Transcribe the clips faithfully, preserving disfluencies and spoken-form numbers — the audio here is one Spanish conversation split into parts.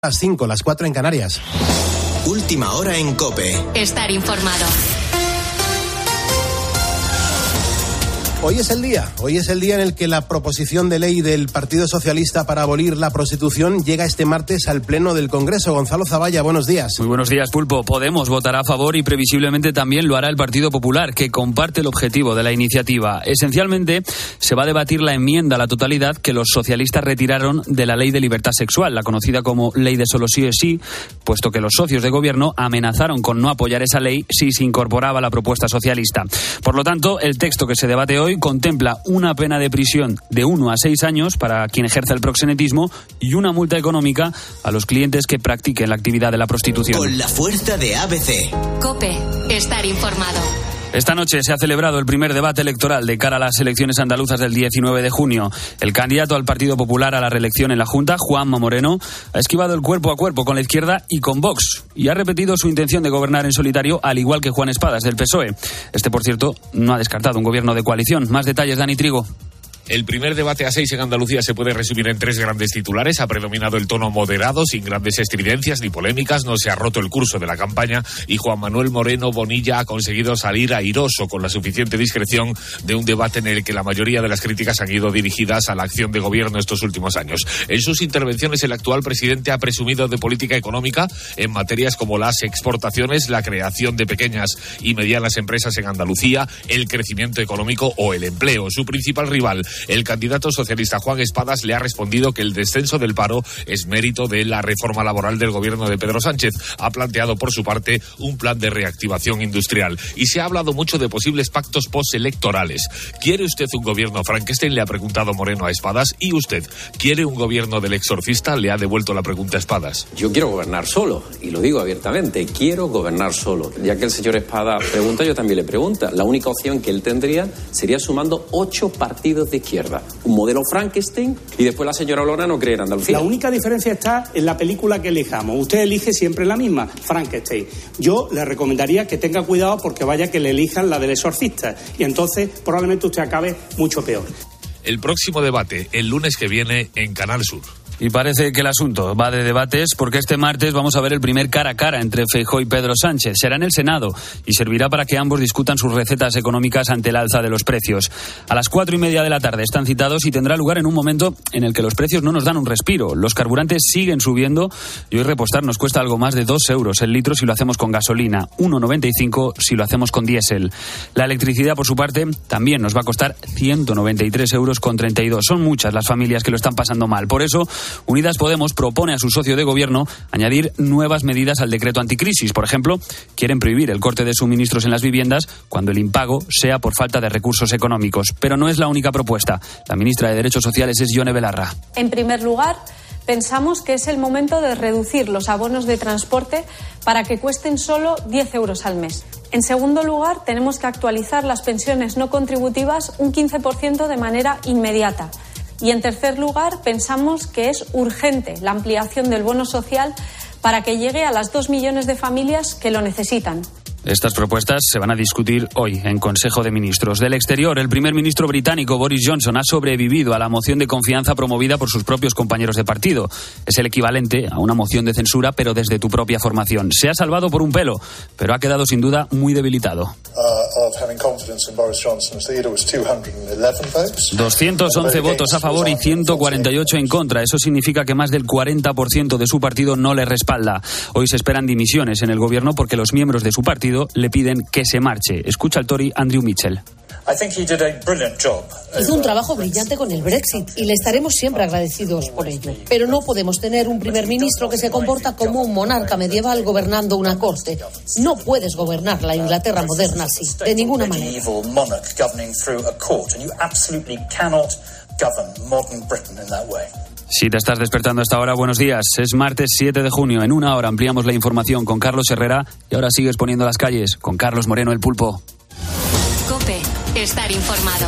Las cinco, las cuatro en Canarias. Última hora en COPE. Estar informado. Hoy es el día, hoy es el día en el que la proposición de ley del Partido Socialista para abolir la prostitución llega este martes al Pleno del Congreso. Gonzalo Zavalla, buenos días. Muy buenos días, Pulpo. Podemos votará a favor y previsiblemente también lo hará el Partido Popular, que comparte el objetivo de la iniciativa. Esencialmente, se va a debatir la enmienda a la totalidad que los socialistas retiraron de la Ley de Libertad Sexual, la conocida como Ley de Solo Sí es Sí, puesto que los socios de gobierno amenazaron con no apoyar esa ley si se incorporaba la propuesta socialista. Por lo tanto, el texto que se debate hoy contempla una pena de prisión de uno a seis años para quien ejerza el proxenetismo y una multa económica a los clientes que practiquen la actividad de la prostitución. Con la fuerza de A B C. COPE. Estar informado. Esta noche se ha celebrado el primer debate electoral de cara a las elecciones andaluzas del diecinueve de junio. El candidato al Partido Popular a la reelección en la Junta, Juanma Moreno, ha esquivado el cuerpo a cuerpo con la izquierda y con Vox y ha repetido su intención de gobernar en solitario, al igual que Juan Espadas del P S O E. Este, por cierto, no ha descartado un gobierno de coalición. Más detalles, Dani Trigo. El primer debate a seis en Andalucía se puede resumir en tres grandes titulares. Ha predominado el tono moderado, sin grandes estridencias ni polémicas. No se ha roto el curso de la campaña y Juan Manuel Moreno Bonilla ha conseguido salir airoso con la suficiente discreción de un debate en el que la mayoría de las críticas han ido dirigidas a la acción de gobierno estos últimos años. En sus intervenciones, el actual presidente ha presumido de política económica en materias como las exportaciones, la creación de pequeñas y medianas empresas en Andalucía, el crecimiento económico o el empleo. Su principal rival, el candidato socialista Juan Espadas, le ha respondido que el descenso del paro es mérito de la reforma laboral del gobierno de Pedro Sánchez. Ha planteado por su parte un plan de reactivación industrial y se ha hablado mucho de posibles pactos postelectorales. ¿Quiere usted un gobierno Frankenstein?, le ha preguntado Moreno a Espadas. ¿Y usted quiere un gobierno del exorcista?, le ha devuelto la pregunta a Espadas. Yo quiero gobernar solo, y lo digo abiertamente, quiero gobernar solo. Ya que el señor Espada pregunta, yo también le pregunto. La única opción que él tendría sería sumando ocho partidos de izquierda, un modelo Frankenstein, y después la señora Olona no cree en Andalucía. La única diferencia está en la película que elijamos. Usted elige siempre la misma, Frankenstein. Yo le recomendaría que tenga cuidado porque vaya que le elijan la del exorcista y entonces probablemente usted acabe mucho peor. El próximo debate, el lunes que viene, en Canal Sur. Y parece que el asunto va de debates porque este martes vamos a ver el primer cara a cara entre Feijóo y Pedro Sánchez. Será en el Senado y servirá para que ambos discutan sus recetas económicas ante el alza de los precios. A las cuatro y media de la tarde están citados y tendrá lugar en un momento en el que los precios no nos dan un respiro. Los carburantes siguen subiendo y hoy repostar nos cuesta algo más de dos euros el litro si lo hacemos con gasolina, uno noventa y cinco si lo hacemos con diésel. La electricidad, por su parte, también nos va a costar ciento noventa y tres euros con treinta y dos. Son muchas las familias que lo están pasando mal. Por eso, Unidas Podemos propone a su socio de gobierno añadir nuevas medidas al decreto anticrisis. Por ejemplo, quieren prohibir el corte de suministros en las viviendas cuando el impago sea por falta de recursos económicos. Pero no es la única propuesta. La ministra de Derechos Sociales es Ione Belarra. En primer lugar, pensamos que es el momento de reducir los abonos de transporte para que cuesten solo diez euros al mes. En segundo lugar, tenemos que actualizar las pensiones no contributivas un quince por ciento de manera inmediata. Y en tercer lugar, pensamos que es urgente la ampliación del bono social para que llegue a las dos millones de familias que lo necesitan. Estas propuestas se van a discutir hoy en Consejo de Ministros. Del exterior, el primer ministro británico Boris Johnson ha sobrevivido a la moción de confianza promovida por sus propios compañeros de partido. Es el equivalente a una moción de censura, pero desde tu propia formación. Se ha salvado por un pelo, pero ha quedado sin duda muy debilitado. doscientos once votos a favor y ciento cuarenta y ocho en contra. Eso significa que más del cuarenta por ciento de su partido no le respalda. Hoy se esperan dimisiones en el gobierno porque los miembros de su partido le piden que se marche. Escucha al Tory Andrew Mitchell. Hizo un trabajo brillante con el Brexit y le estaremos siempre agradecidos por ello. Pero no podemos tener un primer ministro que se comporta como un monarca medieval gobernando una corte. No puedes gobernar la Inglaterra moderna así, de ninguna manera. Si te estás despertando a esta hora, buenos días. Es martes siete de junio. En una hora ampliamos la información con Carlos Herrera y ahora sigues poniendo las calles con Carlos Moreno el Pulpo. COPE. Estar informado.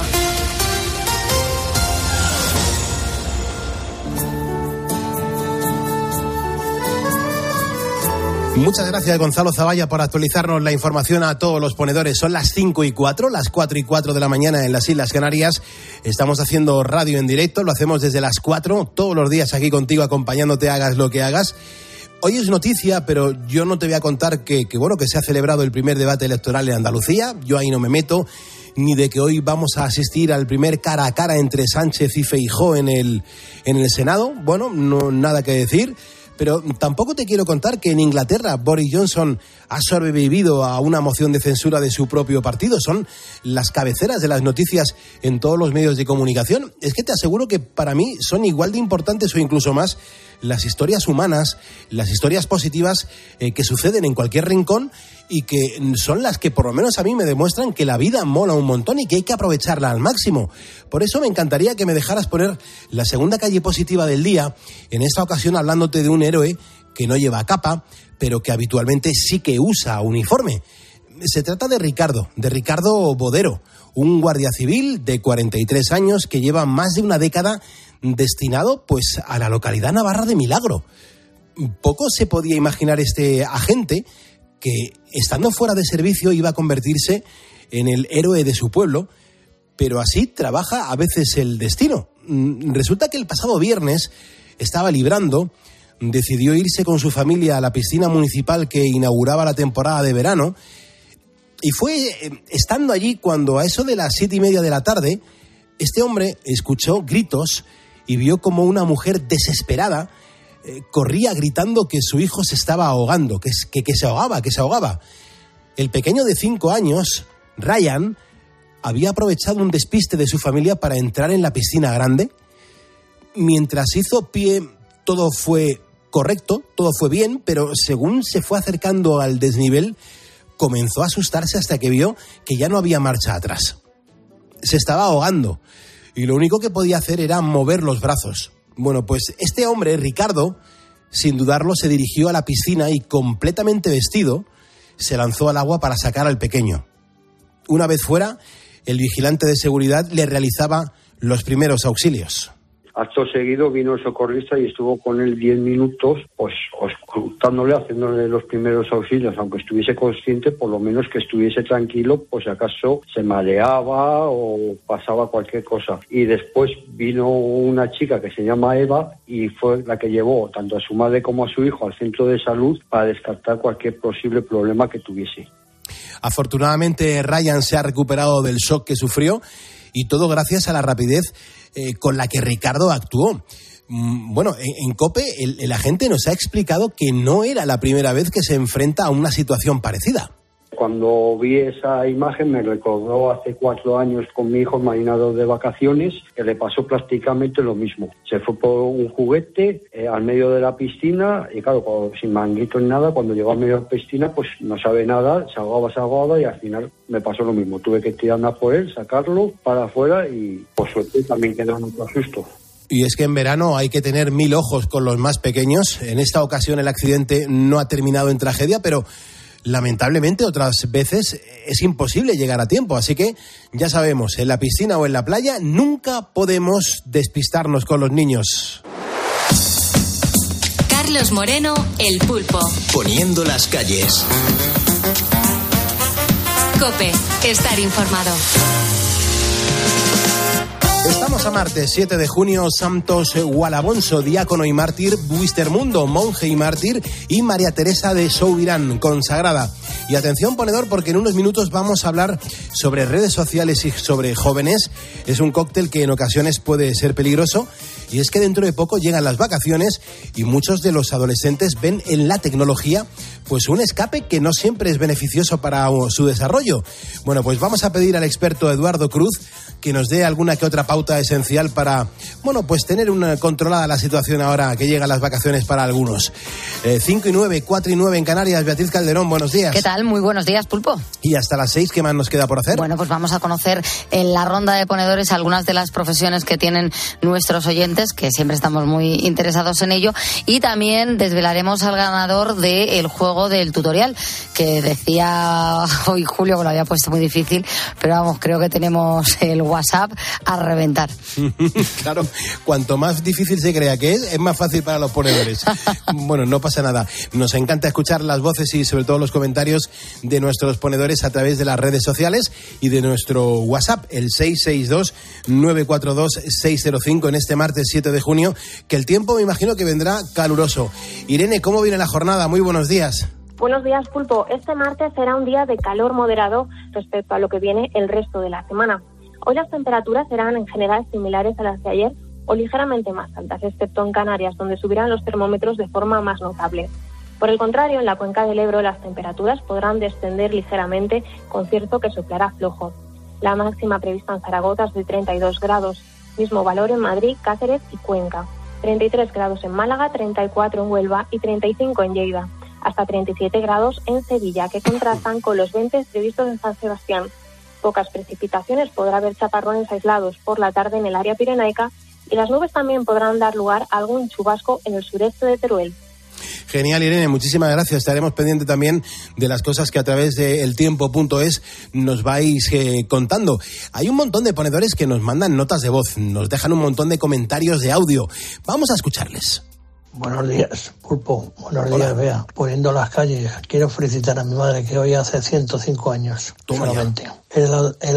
Muchas gracias, Gonzalo Zavalla, por actualizarnos la información a todos los ponedores. Son las cinco y cuatro, las cuatro y cuatro de la mañana en las Islas Canarias. Estamos haciendo radio en directo, lo hacemos desde las cuatro, todos los días aquí contigo, acompañándote, hagas lo que hagas. Hoy es noticia, pero yo no te voy a contar que, que, bueno, que se ha celebrado el primer debate electoral en Andalucía. Yo ahí no me meto, ni de que hoy vamos a asistir al primer cara a cara entre Sánchez y Feijóo en el, en el Senado. Bueno, no nada que decir. Pero tampoco te quiero contar que en Inglaterra Boris Johnson ha sobrevivido a una moción de censura de su propio partido. Son las cabeceras de las noticias en todos los medios de comunicación. Es que te aseguro que para mí son igual de importantes o incluso más las historias humanas, las historias positivas eh, que suceden en cualquier rincón y que son las que por lo menos a mí me demuestran que la vida mola un montón y que hay que aprovecharla al máximo. Por eso me encantaría que me dejaras poner la segunda calle positiva del día, en esta ocasión hablándote de un héroe que no lleva capa, pero que habitualmente sí que usa uniforme. Se trata de Ricardo, de Ricardo Bodero, un guardia civil de cuarenta y tres años que lleva más de una década destinado pues a la localidad navarra de Milagro. Poco se podía imaginar este agente que, estando fuera de servicio, iba a convertirse en el héroe de su pueblo, pero así trabaja a veces el destino. Resulta que el pasado viernes estaba librando, decidió irse con su familia a la piscina municipal que inauguraba la temporada de verano, y fue estando allí cuando a eso de las siete y media de la tarde, este hombre escuchó gritos y vio como una mujer desesperada eh, corría gritando que su hijo se estaba ahogando, que, que, que se ahogaba, que se ahogaba. El pequeño de cinco años, Ryan, había aprovechado un despiste de su familia para entrar en la piscina grande. Mientras hizo pie, todo fue correcto, todo fue bien, pero según se fue acercando al desnivel, comenzó a asustarse hasta que vio que ya no había marcha atrás. Se estaba ahogando y lo único que podía hacer era mover los brazos. Bueno, pues este hombre, Ricardo, sin dudarlo, se dirigió a la piscina y, completamente vestido, se lanzó al agua para sacar al pequeño. Una vez fuera, el vigilante de seguridad le realizaba los primeros auxilios. Acto seguido vino el socorrista y estuvo con él diez minutos, pues auscultándole, haciéndole los primeros auxilios, aunque estuviese consciente, por lo menos que estuviese tranquilo, pues si acaso se mareaba o pasaba cualquier cosa. Y después vino una chica que se llama Eva y fue la que llevó tanto a su madre como a su hijo al centro de salud para descartar cualquier posible problema que tuviese. Afortunadamente, Ryan se ha recuperado del shock que sufrió y todo gracias a la rapidez eh, con la que Ricardo actuó. Mm, bueno, en, en COPE el, el agente nos ha explicado que no era la primera vez que se enfrenta a una situación parecida. Cuando vi esa imagen me recordó hace cuatro años con mi hijo marinado de vacaciones, que le pasó prácticamente lo mismo. Se fue por un juguete eh, al medio de la piscina y claro, cuando, sin manguito ni nada, cuando llegó al medio de la piscina pues no sabe nada, se ahogaba, se ahogaba y al final me pasó lo mismo. Tuve que tirarme por él, sacarlo para afuera y por suerte también quedó un susto. Y es que en verano hay que tener mil ojos con los más pequeños. En esta ocasión el accidente no ha terminado en tragedia, pero lamentablemente otras veces es imposible llegar a tiempo, así que ya sabemos, en la piscina o en la playa nunca podemos despistarnos con los niños. Carlos Moreno, El Pulpo. Poniendo las calles. COPE, estar informado. Estamos a martes, siete de junio, Santos Gualabonso, diácono y mártir, Buistermundo, monje y mártir, y María Teresa de Soubirán, consagrada. Y atención, ponedor, porque en unos minutos vamos a hablar sobre redes sociales y sobre jóvenes. Es un cóctel que en ocasiones puede ser peligroso, y es que dentro de poco llegan las vacaciones y muchos de los adolescentes ven en la tecnología pues un escape que no siempre es beneficioso para su desarrollo. Bueno, pues vamos a pedir al experto Eduardo Cruz que nos dé alguna que otra pauta esencial para, bueno, pues tener una controlada la situación ahora que llegan las vacaciones para algunos. Eh, cinco y nueve, cuatro y nueve en Canarias. Beatriz Calderón, buenos días. ¿Qué tal? Muy buenos días, Pulpo. Y hasta las seis, ¿qué más nos queda por hacer? Bueno, pues vamos a conocer en la ronda de ponedores algunas de las profesiones que tienen nuestros oyentes. oyentes, que siempre estamos muy interesados en ello, y también desvelaremos al ganador del juego del tutorial, que decía hoy Julio que lo había puesto muy difícil, pero vamos, creo que tenemos el WhatsApp a reventar. Claro, cuanto más difícil se crea que es, es más fácil para los ponedores. Bueno, no pasa nada. Nos encanta escuchar las voces y sobre todo los comentarios de nuestros ponedores a través de las redes sociales y de nuestro WhatsApp, el seis seis dos, nueve cuatro dos, seis cero cinco, en este martes siete de junio, que el tiempo me imagino que vendrá caluroso. Irene, ¿cómo viene la jornada? Muy buenos días. Buenos días, Pulpo. Este martes será un día de calor moderado respecto a lo que viene el resto de la semana. Hoy las temperaturas serán en general similares a las de ayer o ligeramente más altas, excepto en Canarias, donde subirán los termómetros de forma más notable. Por el contrario, en la cuenca del Ebro las temperaturas podrán descender ligeramente, con cierto que soplará flojo. La máxima prevista en Zaragoza es de treinta y dos grados, mismo valor en Madrid, Cáceres y Cuenca. treinta y tres grados en Málaga, treinta y cuatro en Huelva y treinta y cinco en Lleida. Hasta treinta y siete grados en Sevilla, que contrastan con los veinte previstos en San Sebastián. Pocas precipitaciones, podrá haber chaparrones aislados por la tarde en el área pirenaica y las nubes también podrán dar lugar a algún chubasco en el sureste de Teruel. Genial, Irene, muchísimas gracias. Estaremos pendientes también de las cosas que a través de el tiempo punto es nos vais eh, contando. Hay un montón de ponedores que nos mandan notas de voz, nos dejan un montón de comentarios de audio. Vamos a escucharles. Buenos días, Pulpo. Buenos Hola. días, Bea. Poniendo las calles, quiero felicitar a mi madre que hoy hace ciento cinco años. Toma solamente. Es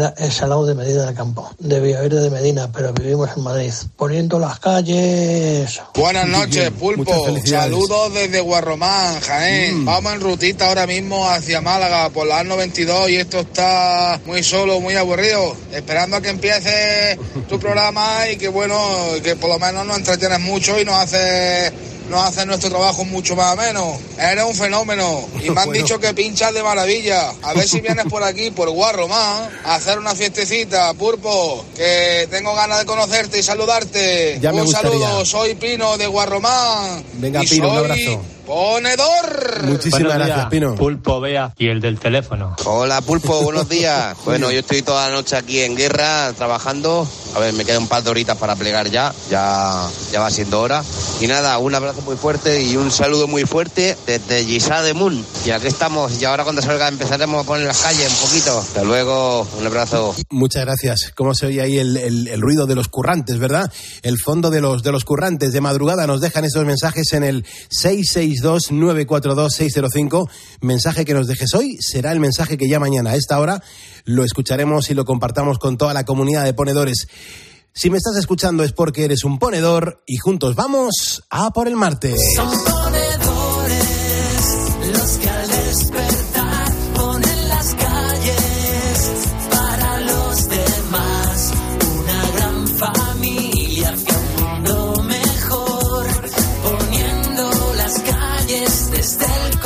al lado de Medina del Campo, de Villaverde de Medina, pero vivimos en Madrid. Poniendo las calles. Buenas noches, Pulpo. Saludos desde Guarromán, Jaén. Mm. Vamos en rutita ahora mismo hacia Málaga por la A noventa y dos y esto está muy solo, muy aburrido. Esperando a que empiece tu programa y que bueno, que por lo menos nos entretienes mucho y nos hace... nos hace nuestro trabajo mucho más ameno. Eres un fenómeno y me han bueno. dicho que pinchas de maravilla. A ver si vienes por aquí, por Guarromán, a hacer una fiestecita, Pulpo, que tengo ganas de conocerte y saludarte. Ya me un gustaría. Saludo, soy Pino de Guarromán. Venga, y Pino, soy... un abrazo. ¡Ponedor! Muchísimas buenos gracias, días, Pino. Pulpo, Bea y el del teléfono. Hola, Pulpo, buenos días. Bueno, yo estoy toda la noche aquí en guerra, trabajando. A ver, me quedan un par de horitas para plegar ya. Ya, ya va siendo hora. Y nada, un abrazo muy fuerte y un saludo muy fuerte desde Gisá de Mun. Y aquí estamos. Y ahora cuando salga empezaremos a poner las calles un poquito. Hasta luego, un abrazo. Muchas gracias. ¿Cómo se oye ahí el, el, el ruido de los currantes, verdad? El fondo de los, de los currantes. De madrugada nos dejan esos mensajes en el seis seis dos, nueve cuatro dos, seis cero cinco. Mensaje que nos dejes hoy será el mensaje que ya mañana a esta hora lo escucharemos y lo compartamos con toda la comunidad de ponedores. Si me estás escuchando es porque eres un ponedor y juntos vamos a por el martes. Son ponedores los que al despertar ponen las calles para los demás. Una gran familia hacia un mundo mejor, poniendo las calles desde el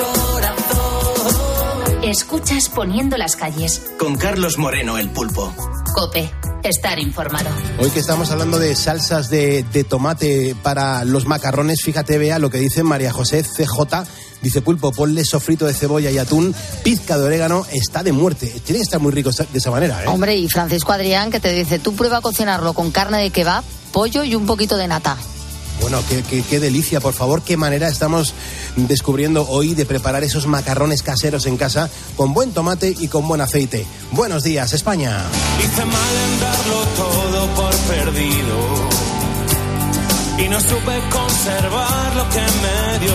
corazón. Escuchas Poniendo las calles. Con Carlos Moreno, el Pulpo. COPE. Estar informado. Hoy que estamos hablando de salsas de, de tomate para los macarrones, fíjate, vea lo que dice María José C J. Dice, Pulpo, ponle sofrito de cebolla y atún, pizca de orégano, está de muerte. Tiene que estar muy rico de esa manera, ¿eh? Hombre, y Francisco Adrián que te dice, tú prueba a cocinarlo con carne de kebab, pollo y un poquito de nata. Bueno, qué, qué, qué delicia, por favor, qué manera estamos descubriendo hoy de preparar esos macarrones caseros en casa con buen tomate y con buen aceite. Buenos días, España. Hice mal en darlo todo por perdido y no supe conservar lo que me dio.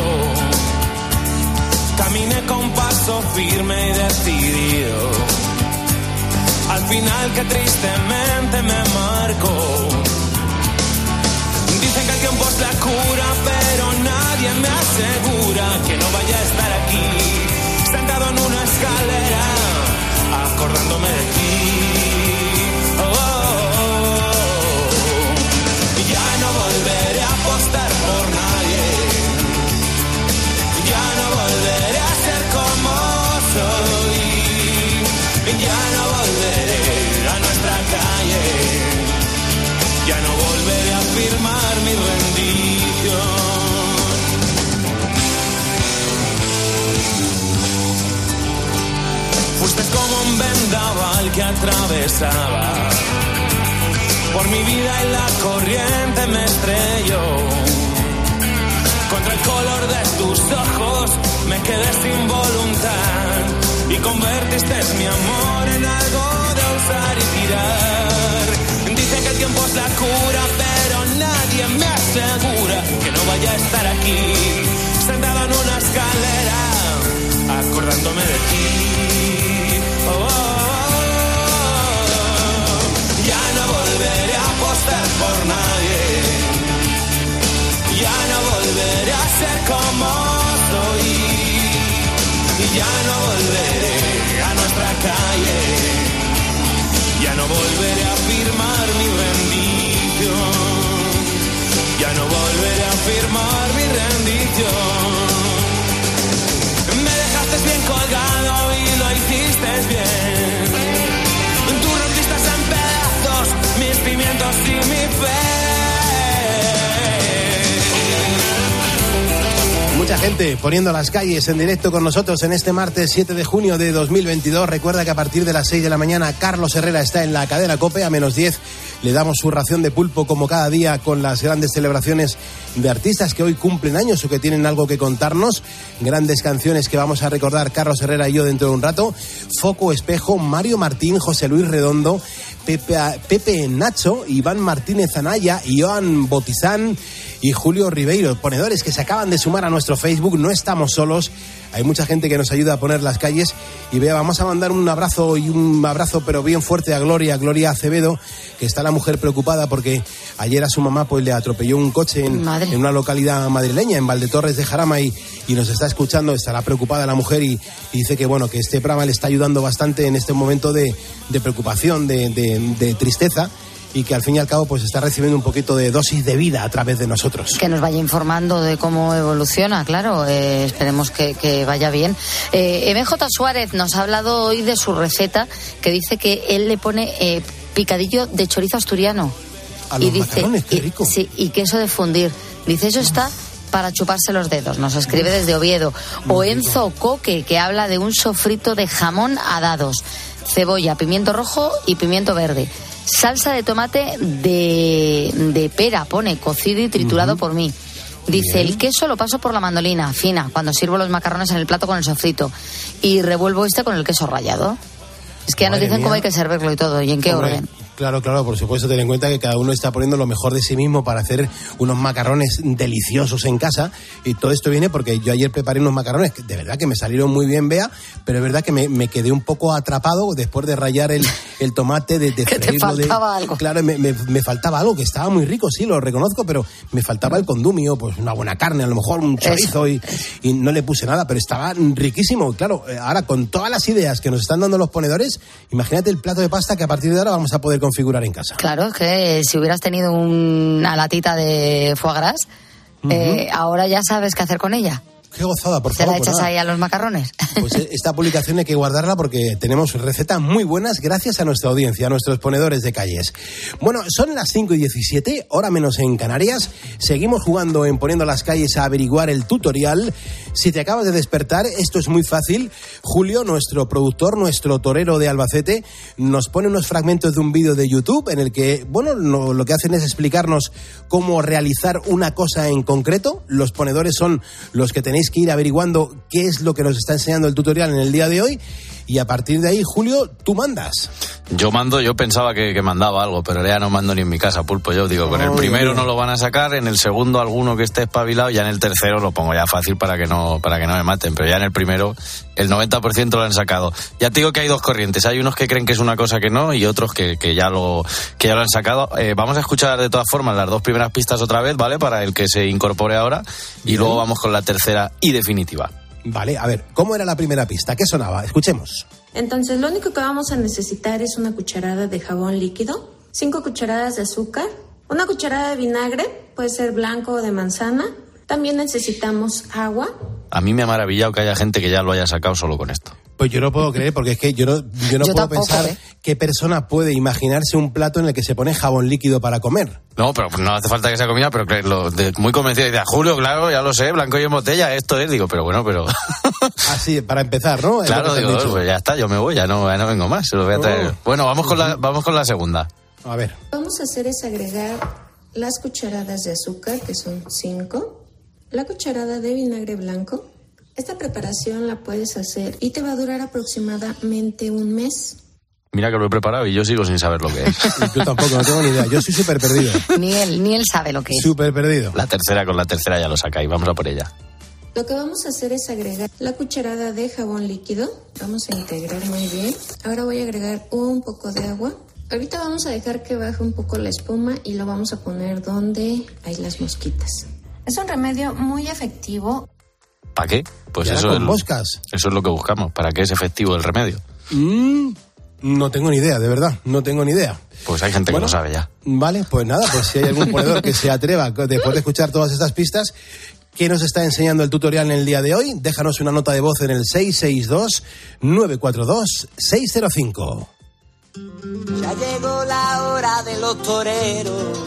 Caminé con paso firme y decidido. Al final que tristemente me marcó. Dicen que el tiempo es la cura, pero nadie me asegura que no vaya a estar aquí, sentado en una escalera, acordándome de ti. Oh, oh, oh. Ya no volveré a apostar por nadie, ya no volveré a ser como soy, ya no volveré a nuestra calle, ya no volveré a firmar mi rendición. Fuiste como un vendaval que atravesaba Por mi vida en la corriente me estrello. Contra el color de tus ojos me quedé sin voluntad. Y convertiste mi amor en algo de usar y tirar. Dice que el tiempo es la cura, pero nadie me asegura que no vaya a estar aquí, sentado en una escalera, acordándome de ti. Oh, oh, oh. Ya no volveré a apostar por nadie. Ya no volveré a ser como soy. Y ya no volveré a nuestra calle. Ya no volveré a firmar mi rendición. Ya no volveré a firmar mi rendición. Me dejaste bien colgado y lo hiciste bien. Tú rompiste en pedazos mis pimientos y mi fe. Mucha gente poniendo las calles en directo con nosotros en este martes siete de junio de dos mil veintidós. Recuerda que a partir de las seis de la mañana Carlos Herrera está en la cadena COPE. A menos diez le damos su ración de pulpo como cada día, con las grandes celebraciones de artistas que hoy cumplen años o que tienen algo que contarnos. Grandes canciones que vamos a recordar Carlos Herrera y yo dentro de un rato. Foco Espejo, Mario Martín, José Luis Redondo, Pepe, Pepe Nacho, Iván Martínez Anaya, Joan Botizán y Julio Ribeiro, ponedores que se acaban de sumar a nuestro Facebook. No estamos solos, hay mucha gente que nos ayuda a poner las calles. Y vea, vamos a mandar un abrazo y un abrazo pero bien fuerte a Gloria, Gloria Acevedo, que está la mujer preocupada porque ayer a su mamá pues le atropelló un coche en, en una localidad madrileña, en Valdetorres de Jarama, y, y nos está escuchando. Estará preocupada la mujer y, y dice que bueno, que este programa le está ayudando bastante en este momento de, de preocupación, de, de, de tristeza, y que al fin y al cabo pues está recibiendo un poquito de dosis de vida a través de nosotros. Que nos vaya informando de cómo evoluciona, claro, eh, esperemos que, que vaya bien. Eh, M J Suárez nos ha hablado hoy de su receta, que dice que él le pone eh, picadillo de chorizo asturiano. A los y dice, macarrones, qué rico. Y, sí, y queso de fundir. Dice, eso está para chuparse los dedos. Nos escribe desde Oviedo. O Enzo Coque, que habla de un sofrito de jamón a dados, cebolla, pimiento rojo y pimiento verde. Salsa de tomate de, de pera, pone, cocido y triturado uh-huh. por mí. Dice, bien. El queso lo paso por la mandolina fina cuando sirvo los macarrones en el plato con el sofrito. Y revuelvo este con el queso rallado. Es que ya Madre nos dicen mía. Cómo hay que servirlo y todo, y en qué Hombre. orden. Claro, claro, por supuesto, ten en cuenta que cada uno está poniendo lo mejor de sí mismo para hacer unos macarrones deliciosos en casa, y todo esto viene porque yo ayer preparé unos macarrones que de verdad que me salieron muy bien, Bea, pero es verdad que me, me quedé un poco atrapado después de rallar el, el tomate, de, de que te faltaba de, algo. Claro, me, me, me faltaba algo, que estaba muy rico, sí, lo reconozco, pero me faltaba el condumio, pues una buena carne, a lo mejor un chorizo, y, y no le puse nada, pero estaba riquísimo. Claro, ahora con todas las ideas que nos están dando los ponedores, imagínate el plato de pasta que a partir de ahora vamos a poder configurar en casa. Claro, es que si hubieras tenido una latita de foie gras, uh-huh. eh, ahora ya sabes qué hacer con ella. Qué gozada, por ¿Te favor. la echas pues ahí a los macarrones? Pues esta publicación hay que guardarla porque tenemos recetas muy buenas gracias a nuestra audiencia, a nuestros ponedores de calles. Bueno, son las cinco y diecisiete, hora menos en Canarias. Seguimos jugando en Poniendo las Calles a averiguar el tutorial. Si te acabas de despertar, esto es muy fácil. Julio, nuestro productor, nuestro torero de Albacete, nos pone unos fragmentos de un vídeo de YouTube en el que, bueno, lo, lo que hacen es explicarnos cómo realizar una cosa en concreto. Los ponedores son los que tenéis que ir averiguando qué es lo que nos está enseñando el tutorial en el día de hoy, y a partir de ahí, Julio, tú mandas. Yo mando, yo pensaba que, que mandaba algo, pero ya no mando ni en mi casa, Pulpo. Yo digo, con el primero no lo van a sacar, en el segundo alguno que esté espabilado, ya en el tercero lo pongo ya fácil para que no para que no me maten, pero ya en el primero el noventa por ciento lo han sacado. Ya te digo que hay dos corrientes, hay unos que creen que es una cosa que no y otros que, que, ya, lo, que ya lo han sacado. Eh, vamos a escuchar de todas formas las dos primeras pistas otra vez, ¿vale? Para el que se incorpore ahora, y Bien. Luego vamos con la tercera y definitiva. Vale, a ver, ¿cómo era la primera pista? ¿Qué sonaba? Escuchemos. Entonces, lo único que vamos a necesitar es una cucharada de jabón líquido, cinco cucharadas de azúcar, una cucharada de vinagre, puede ser blanco o de manzana. También necesitamos agua. A mí me ha maravillado que haya gente que ya lo haya sacado solo con esto. Pues yo no puedo creer, porque es que yo no, yo no yo puedo tampoco, pensar ¿eh? qué persona puede imaginarse un plato en el que se pone jabón líquido para comer. No, pero no hace falta que sea comida, pero que lo, de, muy convencido. Dice, Julio, claro, ya lo sé, blanco y en botella, esto es. Digo, pero bueno, pero... Así, para empezar, ¿no? Claro, digo, pues ya está, yo me voy, ya no, ya no vengo más, se lo voy a traer. Oh. Bueno, vamos con, la, vamos con la segunda. A ver. Lo que vamos a hacer es agregar las cucharadas de azúcar, que son cinco, la cucharada de vinagre blanco. Esta preparación la puedes hacer y te va a durar aproximadamente un mes. Mira que lo he preparado y yo sigo sin saber lo que es. Yo tampoco, no tengo ni idea. Yo soy súper perdido. Ni él, ni él sabe lo que es. Súper perdido. La tercera, con la tercera ya lo sacáis. Vamos a por ella. Lo que vamos a hacer es agregar la cucharada de jabón líquido. Vamos a integrar muy bien. Ahora voy a agregar un poco de agua. Ahorita vamos a dejar que baje un poco la espuma y lo vamos a poner donde hay las mosquitas. Es un remedio muy efectivo. ¿Para qué? Pues eso con es, moscas. Eso es lo que buscamos. ¿Para qué es efectivo el remedio? Mm, no tengo ni idea, de verdad. No tengo ni idea. Pues hay gente bueno, que lo sabe ya. Vale, pues nada, pues si hay algún ponedor que se atreva después de escuchar todas estas pistas, ¿qué nos está enseñando el tutorial en el día de hoy? Déjanos una nota de voz en el seis seis dos, nueve cuatro dos, seis cero cinco. Ya llegó la hora de los toreros.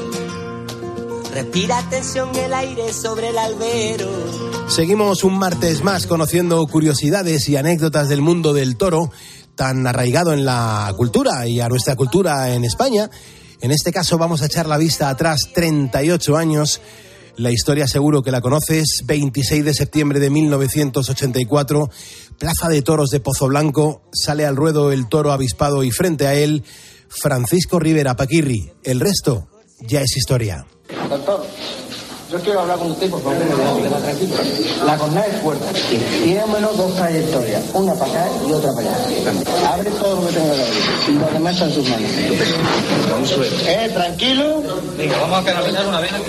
Respira tensión el aire sobre el albero. Seguimos un martes más conociendo curiosidades y anécdotas del mundo del toro, tan arraigado en la cultura y a nuestra cultura en España. En este caso vamos a echar la vista atrás treinta y ocho años. La historia seguro que la conoces. veintiséis de septiembre de mil novecientos ochenta y cuatro, Plaza de Toros de Pozo Blanco, sale al ruedo el toro avispado y frente a él Francisco Rivera Paquirri. El resto ya es historia. Doctor, yo quiero hablar con usted, por favor, tranquilo. La cornada es fuerte. Tiene al menos dos trayectorias, una para acá y otra para allá. Abre todo lo que tenga que abrir y lo demás está en sus manos. Eh, tranquilo. Venga, vamos a canalizar una vena.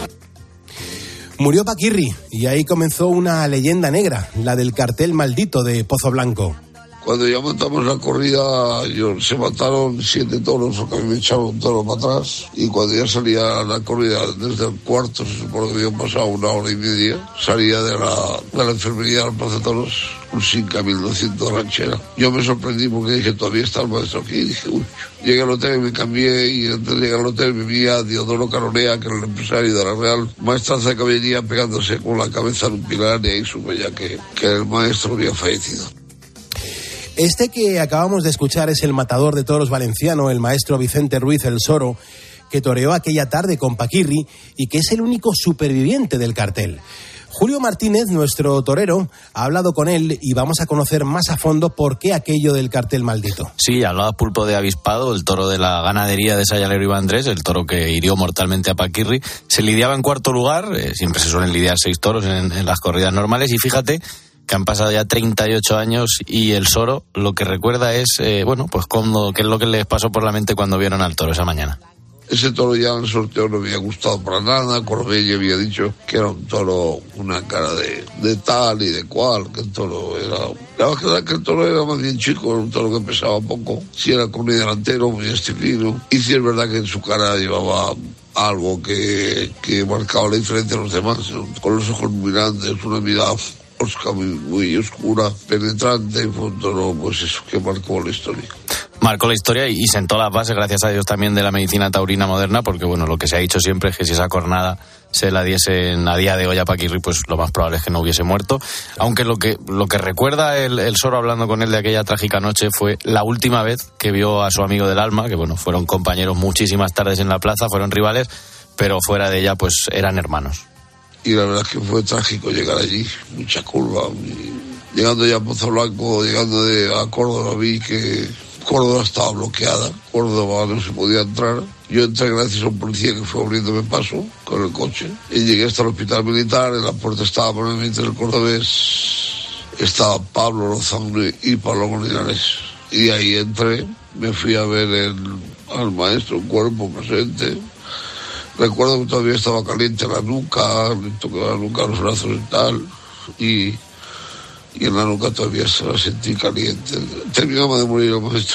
Murió Paquirri y ahí comenzó una leyenda negra, la del cartel maldito de Pozo Blanco. Cuando ya montamos la corrida, yo, se mataron siete toros, porque a mí me echaron un toro para atrás. Y cuando ya salía la corrida desde el cuarto, se supone que había pasado una hora y media, salía de la, de la enfermería del Plaza de Toros, un Simca mil doscientos ranchera. Yo me sorprendí porque dije, todavía está el maestro aquí. Y dije, uy, llegué al hotel y me cambié, y antes de llegar al hotel me vi a Diodoro Caronea, que era el empresario de la Real Maestranza de Caballería, pegándose con la cabeza en un pilar, y ahí supe ya que, que el maestro había fallecido. Este que acabamos de escuchar es el matador de toros valenciano, el maestro Vicente Ruiz el Soro, que toreó aquella tarde con Paquirri y que es el único superviviente del cartel. Julio Martínez, nuestro torero, ha hablado con él y vamos a conocer más a fondo por qué aquello del cartel maldito. Sí, hablaba Pulpo de Avispado, el toro de la ganadería de Sayalero Iván Andrés, el toro que hirió mortalmente a Paquirri. Se lidiaba en cuarto lugar, eh, siempre se suelen lidiar seis toros en, en las corridas normales, y fíjate que han pasado ya treinta y ocho años y el Soro lo que recuerda es, eh, bueno, pues cómo, qué es lo que les pasó por la mente cuando vieron al toro esa mañana. Ese toro ya en el sorteo no me había gustado para nada. Corbella había dicho que era un toro, una cara de, de tal y de cual, que el toro era... La verdad es que el toro era más bien chico, era un toro que pesaba poco. Sí era con un delantero, muy estilino. Y sí es verdad que en su cara llevaba algo que, que marcaba la diferencia de los demás, con los ojos muy grandes, una mirada osca muy, muy oscura, penetrante, y fue un toro, pues eso, que marcó la historia. Marcó la historia y sentó las bases, gracias a Dios, también de la medicina taurina moderna, porque bueno, lo que se ha dicho siempre es que si esa cornada se la diesen a día de hoy a Paquirri, pues lo más probable es que no hubiese muerto. Aunque lo que lo que recuerda el, el Soro hablando con él de aquella trágica noche fue la última vez que vio a su amigo del alma, que bueno, fueron compañeros muchísimas tardes en la plaza, fueron rivales, pero fuera de ella pues eran hermanos. Y la verdad es que fue trágico llegar allí, mucha curva. Y llegando ya a Pozo Blanco, llegando de, a Córdoba, vi que Córdoba estaba bloqueada, Córdoba no se podía entrar. Yo entré gracias a un policía que fue abriéndome paso con el coche. Y llegué hasta el hospital militar, en la puerta estaba probablemente el cordobés, estaba Pablo Lozano y Pablo Linares. Y ahí entré, me fui a ver el, al maestro, un cuerpo presente. Recuerdo que todavía estaba caliente la nuca, me tocaba la nuca, los brazos y tal, y, y en la nuca todavía se la sentí caliente. Terminaba de morir el maestro.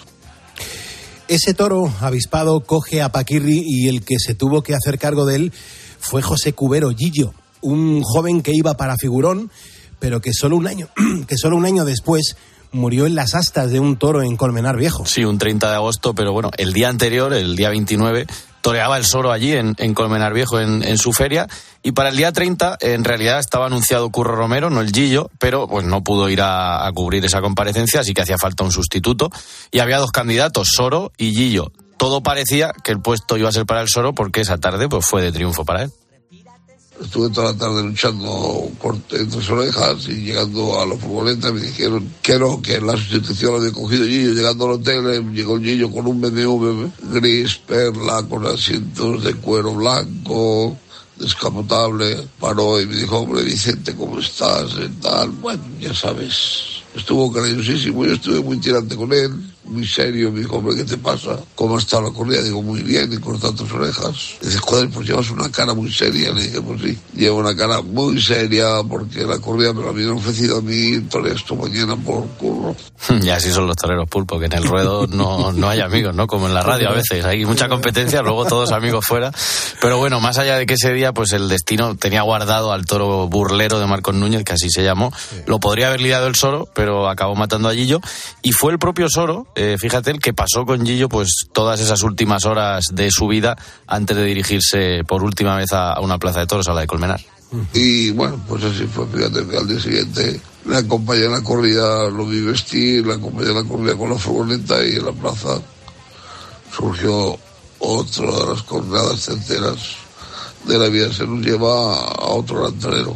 Ese toro avispado coge a Paquirri y el que se tuvo que hacer cargo de él fue José Cubero Gillo, un joven que iba para figurón, pero que solo un año, que solo un año después murió en las astas de un toro en Colmenar Viejo. Sí, un treinta de agosto, pero bueno, el día anterior, el día veintinueve, toreaba el Soro allí en, en Colmenar Viejo, en, en su feria, y para el día treinta en realidad estaba anunciado Curro Romero, no el Gillo, pero pues no pudo ir a, a cubrir esa comparecencia, así que hacía falta un sustituto, y había dos candidatos, Soro y Gillo. todo parecía que el puesto iba a ser para el Soro, porque esa tarde pues fue de triunfo para él. Estuve toda la tarde luchando entre tres orejas y llegando a la furgoneta me dijeron que no, que la sustitución la había cogido Gillo. Llegando al hotel llegó Gillo con un B M W gris, perla, con asientos de cuero blanco, descapotable. Paró y me dijo, hombre Vicente, ¿cómo estás? Y tal. Bueno, ya sabes, estuvo cariñosísimo, yo estuve muy tirante con él, muy serio. Me dijo, hombre, ¿qué te pasa? ¿Cómo está la corrida? Digo, muy bien, y corta tus orejas. Dice, joder, pues llevas una cara muy seria. Le dije, pues sí, llevo una cara muy seria porque la corrida me la habían ofrecido a mí, entonces esto mañana por curro. Y así son los toreros, Pulpo, que en el ruedo no, no hay amigos, ¿no? Como en la radio a veces, hay mucha competencia, luego todos amigos fuera. Pero bueno, más allá de que ese día, pues el destino tenía guardado al toro burlero de Marcos Núñez, que así se llamó. Lo podría haber liado el Soro, pero acabó matando a Gillo. Y fue el propio Soro, eh, fíjate, el que pasó con Gillo pues todas esas últimas horas de su vida antes de dirigirse por última vez a, a una plaza de toros, a la de Colmenar. Y bueno, pues así fue, fíjate que al día siguiente le acompañé en la corrida, lo vi vestir, le acompañé en la corrida con la furgoneta y en la plaza surgió otra de las cornadas certeras de la vida, se nos lleva a otro gran torero.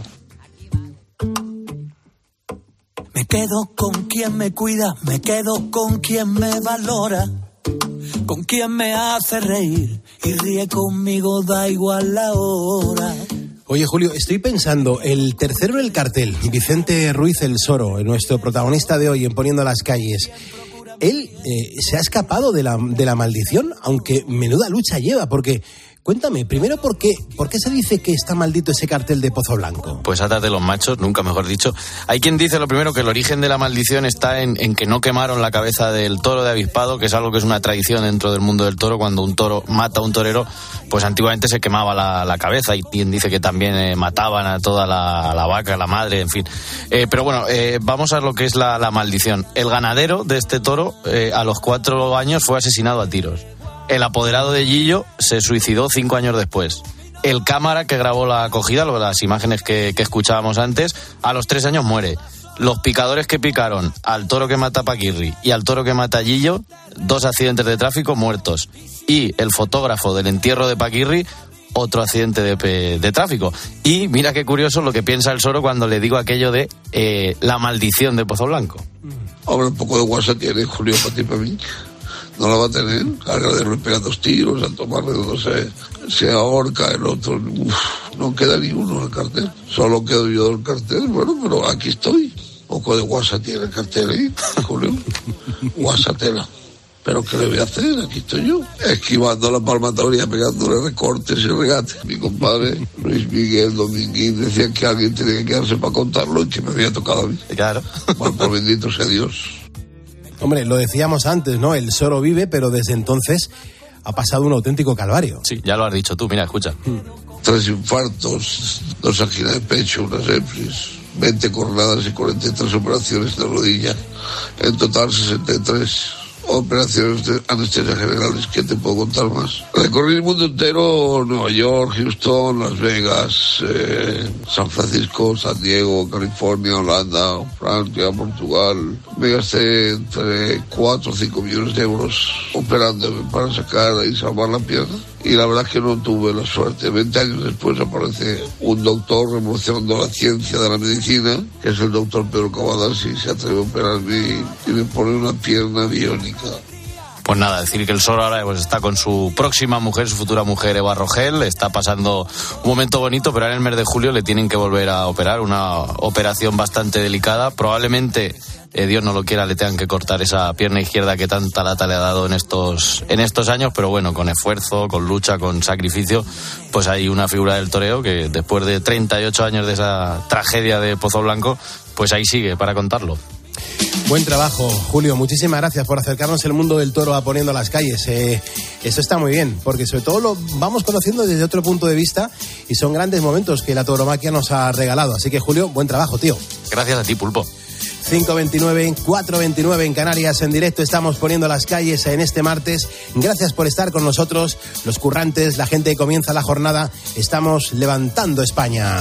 Me quedo con quien me cuida, me quedo con quien me valora, con quien me hace reír y ríe conmigo, da igual la hora. Oye, Julio, estoy pensando, el tercero en el cartel, Vicente Ruiz el Soro, nuestro protagonista de hoy en Poniendo las Calles, él eh, se ha escapado de la, de la maldición, aunque menuda lucha lleva, porque... Cuéntame, primero, ¿por qué, ¿por qué se dice que está maldito ese cartel de Pozo Blanco? Pues atas de los machos, nunca mejor dicho. Hay quien dice, lo primero, que el origen de la maldición está en, en que no quemaron la cabeza del toro de avispado, que es algo que es una tradición dentro del mundo del toro. Cuando un toro mata a un torero, pues antiguamente se quemaba la, la cabeza. Y quien dice que también eh, mataban a toda la, la vaca, la madre, en fin. Eh, pero bueno, eh, vamos a lo que es la, la maldición. El ganadero de este toro, eh, a los cuatro años, fue asesinado a tiros. El apoderado de Gillo se suicidó cinco años después. El cámara que grabó la acogida, las imágenes que, que escuchábamos antes, a los tres años muere. Los picadores que picaron al toro que mata a Paquirri y al toro que mata a Gillo, dos accidentes de tráfico, muertos. Y el fotógrafo del entierro de Paquirri, otro accidente de, de tráfico. Y mira qué curioso lo que piensa el Soro cuando le digo aquello de eh, la maldición de Pozo Blanco. Ahora un poco de guasa tiene Julio para ti, para mí. No la va a tener, a le pega dos tiros, a tomarle, no sé, se ahorca el otro, uf, no queda ni uno en el cartel, solo quedo yo del cartel, bueno, pero aquí estoy, poco de guasa tiene el cartel ahí, Julio, guasatela, pero ¿qué le voy a hacer? Aquí estoy yo, esquivando la palmatoria, pegándole recortes y regates. Mi compadre Luis Miguel Dominguín decía que alguien tenía que quedarse para contarlo y que me había tocado a mí. Claro. Bueno, pues bendito sea Dios. Hombre, lo decíamos antes, ¿no? El Soro vive, pero desde entonces ha pasado un auténtico calvario. Sí, ya lo has dicho tú, mira, escucha. Tres infartos, dos anginas de pecho, una sepsis, veinte cornadas y cuarenta y tres operaciones de rodilla. En total sesenta y tres operaciones de anestesia generales. ¿Qué te puedo contar más? Recorrí el mundo entero: Nueva York, Houston, Las Vegas, eh, San Francisco, San Diego, California, Holanda, Francia, Portugal. Me gasté entre cuatro o cinco millones de euros operándome para sacar y salvar la pierna. Y la verdad es que no tuve la suerte. veinte años después aparece un doctor revolucionando la ciencia de la medicina, que es el doctor Pedro Cavadas, y se atreve a operarme y me pone una pierna biónica. Pues nada, decir que el Soro ahora pues está con su próxima mujer, su futura mujer Eva Rogel, está pasando un momento bonito, pero en el mes de julio le tienen que volver a operar, una operación bastante delicada, probablemente, eh, Dios no lo quiera, le tengan que cortar esa pierna izquierda que tanta lata le ha dado en estos, en estos años, pero bueno, con esfuerzo, con lucha, con sacrificio, pues hay una figura del toreo que después de treinta y ocho años de esa tragedia de Pozo Blanco, pues ahí sigue para contarlo. Buen trabajo, Julio. Muchísimas gracias por acercarnos el mundo del toro a Poniendo las Calles. Eh, eso está muy bien, porque sobre todo lo vamos conociendo desde otro punto de vista y son grandes momentos que la tauromaquia nos ha regalado. Así que, Julio, buen trabajo, tío. Gracias a ti, Pulpo. cinco veintinueve, cuatro veintinueve en Canarias, en directo estamos Poniendo las Calles en este martes. Gracias por estar con nosotros, los currantes, la gente que comienza la jornada. Estamos levantando España.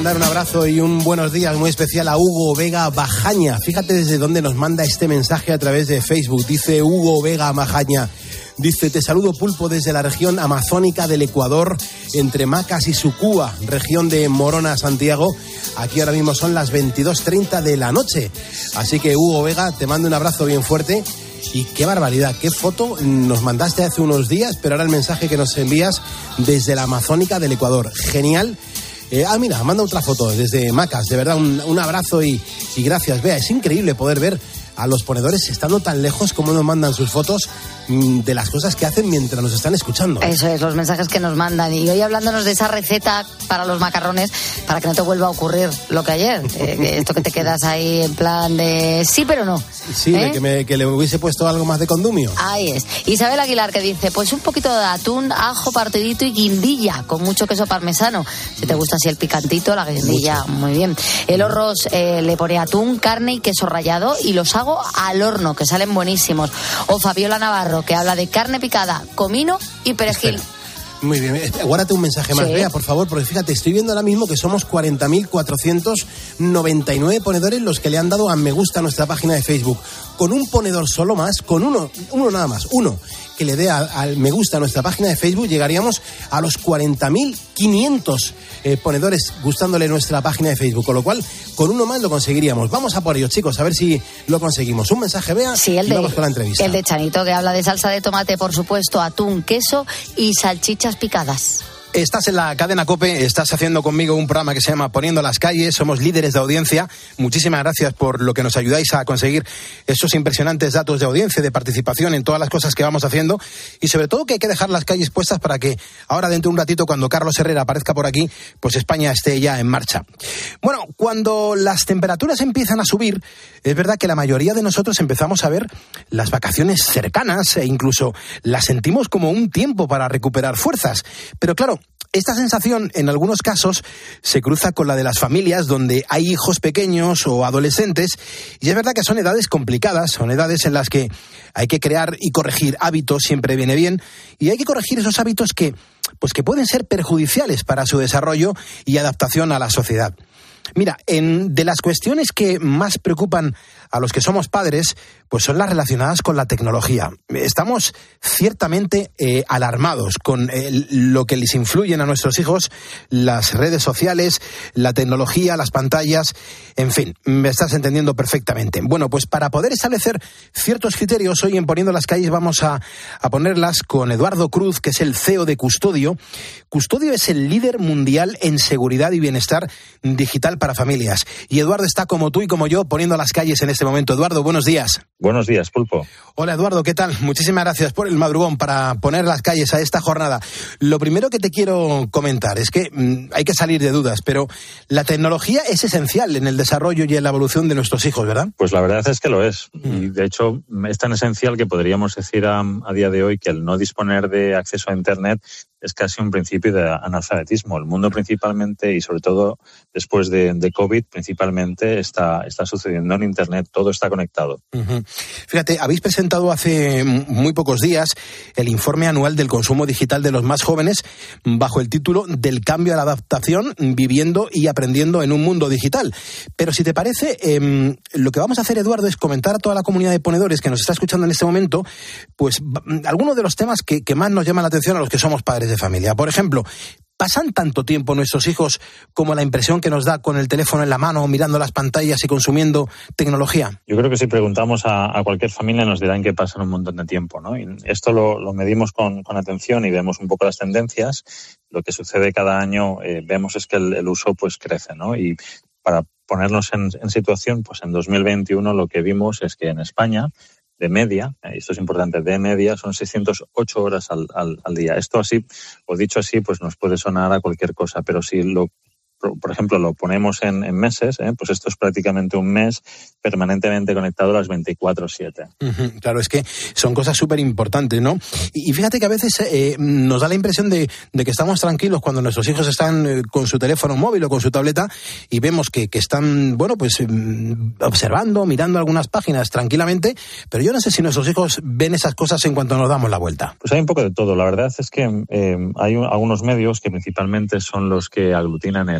mandar un abrazo y un buenos días muy especial a Hugo Vega Bajaña. Fíjate desde dónde nos manda este mensaje a través de Facebook. Dice Hugo Vega Bajaña. Dice, te saludo, Pulpo, desde la región amazónica del Ecuador, entre Macas y Sucúa, región de Morona, Santiago. Aquí ahora mismo son las veintidós treinta de la noche. Así que, Hugo Vega, te mando un abrazo bien fuerte. Y qué barbaridad, qué foto nos mandaste hace unos días, pero ahora el mensaje que nos envías desde la amazónica del Ecuador. Genial. Eh, ah, mira, manda otra foto desde Macas. De verdad, un, un abrazo y, y gracias. Vea, es increíble poder ver a los ponedores estando tan lejos como nos mandan sus fotos mmm, de las cosas que hacen mientras nos están escuchando. Eso es, los mensajes que nos mandan. Y hoy hablándonos de esa receta para los macarrones, para que no te vuelva a ocurrir lo que ayer. Eh, esto que te quedas ahí en plan de sí, pero no. Sí, ¿eh? de que, me, que le hubiese puesto algo más de condumio. Ahí es. Isabel Aguilar, que dice, pues un poquito de atún, ajo partidito y guindilla, con mucho queso parmesano. Si te gusta así el picantito, la guindilla, mucho. Muy bien. El Horros eh, le pone atún, carne y queso rallado y los hago al horno, que salen buenísimos. O Fabiola Navarro, que habla de carne picada, comino y perejil. Espera. Muy bien, guárdate un mensaje más, sí. Vea, por favor, porque fíjate, estoy viendo ahora mismo que somos cuarenta mil cuatrocientos noventa y nueve ponedores los que le han dado a me gusta a nuestra página de Facebook. Con un ponedor solo más, con uno, uno nada más, uno que le dé al, al me gusta a nuestra página de Facebook, llegaríamos a los cuarenta mil quinientos eh, ponedores gustándole nuestra página de Facebook, con lo cual, con uno más lo conseguiríamos. Vamos a por ello, chicos, a ver si lo conseguimos. Un mensaje, Bea, sí, el y de, vamos con la entrevista. El de Chanito, que habla de salsa de tomate, por supuesto, atún, queso y salchichas picadas. Estás en la cadena COPE, estás haciendo conmigo un programa que se llama Poniendo las calles, somos líderes de audiencia. Muchísimas gracias por lo que nos ayudáis a conseguir estos impresionantes datos de audiencia, de participación en todas las cosas que vamos haciendo y sobre todo que hay que dejar las calles puestas para que ahora dentro de un ratito, cuando Carlos Herrera aparezca por aquí, pues España esté ya en marcha. Bueno, cuando las temperaturas empiezan a subir, es verdad que la mayoría de nosotros empezamos a ver las vacaciones cercanas e incluso las sentimos como un tiempo para recuperar fuerzas. Pero claro, esta sensación, en algunos casos, se cruza con la de las familias donde hay hijos pequeños o adolescentes, y es verdad que son edades complicadas, son edades en las que hay que crear y corregir hábitos, siempre viene bien, y hay que corregir esos hábitos que, pues que pueden ser perjudiciales para su desarrollo y adaptación a la sociedad. Mira, en, de las cuestiones que más preocupan a los que somos padres, pues son las relacionadas con la tecnología. Estamos ciertamente eh, alarmados con eh, lo que les influyen a nuestros hijos, las redes sociales, la tecnología, las pantallas, en fin, me estás entendiendo perfectamente. Bueno, pues para poder establecer ciertos criterios, hoy en Poniendo las Calles vamos a, a ponerlas con Eduardo Cruz, que es el C E O de Custodio. Custodio es el líder mundial en seguridad y bienestar digital para familias. Y Eduardo está como tú y como yo poniendo las calles en este momento. Eduardo, buenos días. Buenos días, Pulpo. Hola, Eduardo, ¿qué tal? Muchísimas gracias por el madrugón para poner las calles a esta jornada. Lo primero que te quiero comentar es que mmm, hay que salir de dudas, pero la tecnología es esencial en el desarrollo y en la evolución de nuestros hijos, ¿verdad? Pues la verdad es que lo es. Mm. Y de hecho es tan esencial que podríamos decir a, a día de hoy que el no disponer de acceso a Internet es casi un principio de analfabetismo. El mundo principalmente y sobre todo después de, de COVID principalmente está, está sucediendo en Internet, todo está conectado. Uh-huh. Fíjate, habéis presentado hace muy pocos días el informe anual del consumo digital de los más jóvenes bajo el título Del cambio a la adaptación, viviendo y aprendiendo en un mundo digital. Pero si te parece, eh, lo que vamos a hacer, Eduardo, es comentar a toda la comunidad de ponedores que nos está escuchando en este momento, pues algunos de los temas que, que más nos llaman la atención a los que somos padres de familia. Por ejemplo, ¿pasan tanto tiempo nuestros hijos como la impresión que nos da con el teléfono en la mano, mirando las pantallas y consumiendo tecnología? Yo creo que si preguntamos a, a cualquier familia nos dirán que pasan un montón de tiempo, ¿no? Y esto lo, lo medimos con, con atención y vemos un poco las tendencias. Lo que sucede cada año, eh, vemos es que el, el uso pues crece, ¿no? Y para ponernos en, en situación, pues en dos mil veintiuno lo que vimos es que en España, de media, y esto es importante, de media son seiscientas ocho horas al, al, al día. Esto así, o dicho así, pues nos puede sonar a cualquier cosa, pero si lo, por ejemplo, lo ponemos en, en meses, ¿eh? Pues esto es prácticamente un mes permanentemente conectado a las veinticuatro siete. Uh-huh, claro, es que son cosas súper importantes, ¿no? Y, y fíjate que a veces eh, nos da la impresión de, de que estamos tranquilos cuando nuestros hijos están eh, con su teléfono móvil o con su tableta y vemos que, que están, bueno, pues eh, observando, mirando algunas páginas tranquilamente, pero yo no sé si nuestros hijos ven esas cosas en cuanto nos damos la vuelta. Pues hay un poco de todo. La verdad es que eh, hay un, algunos medios que principalmente son los que aglutinan el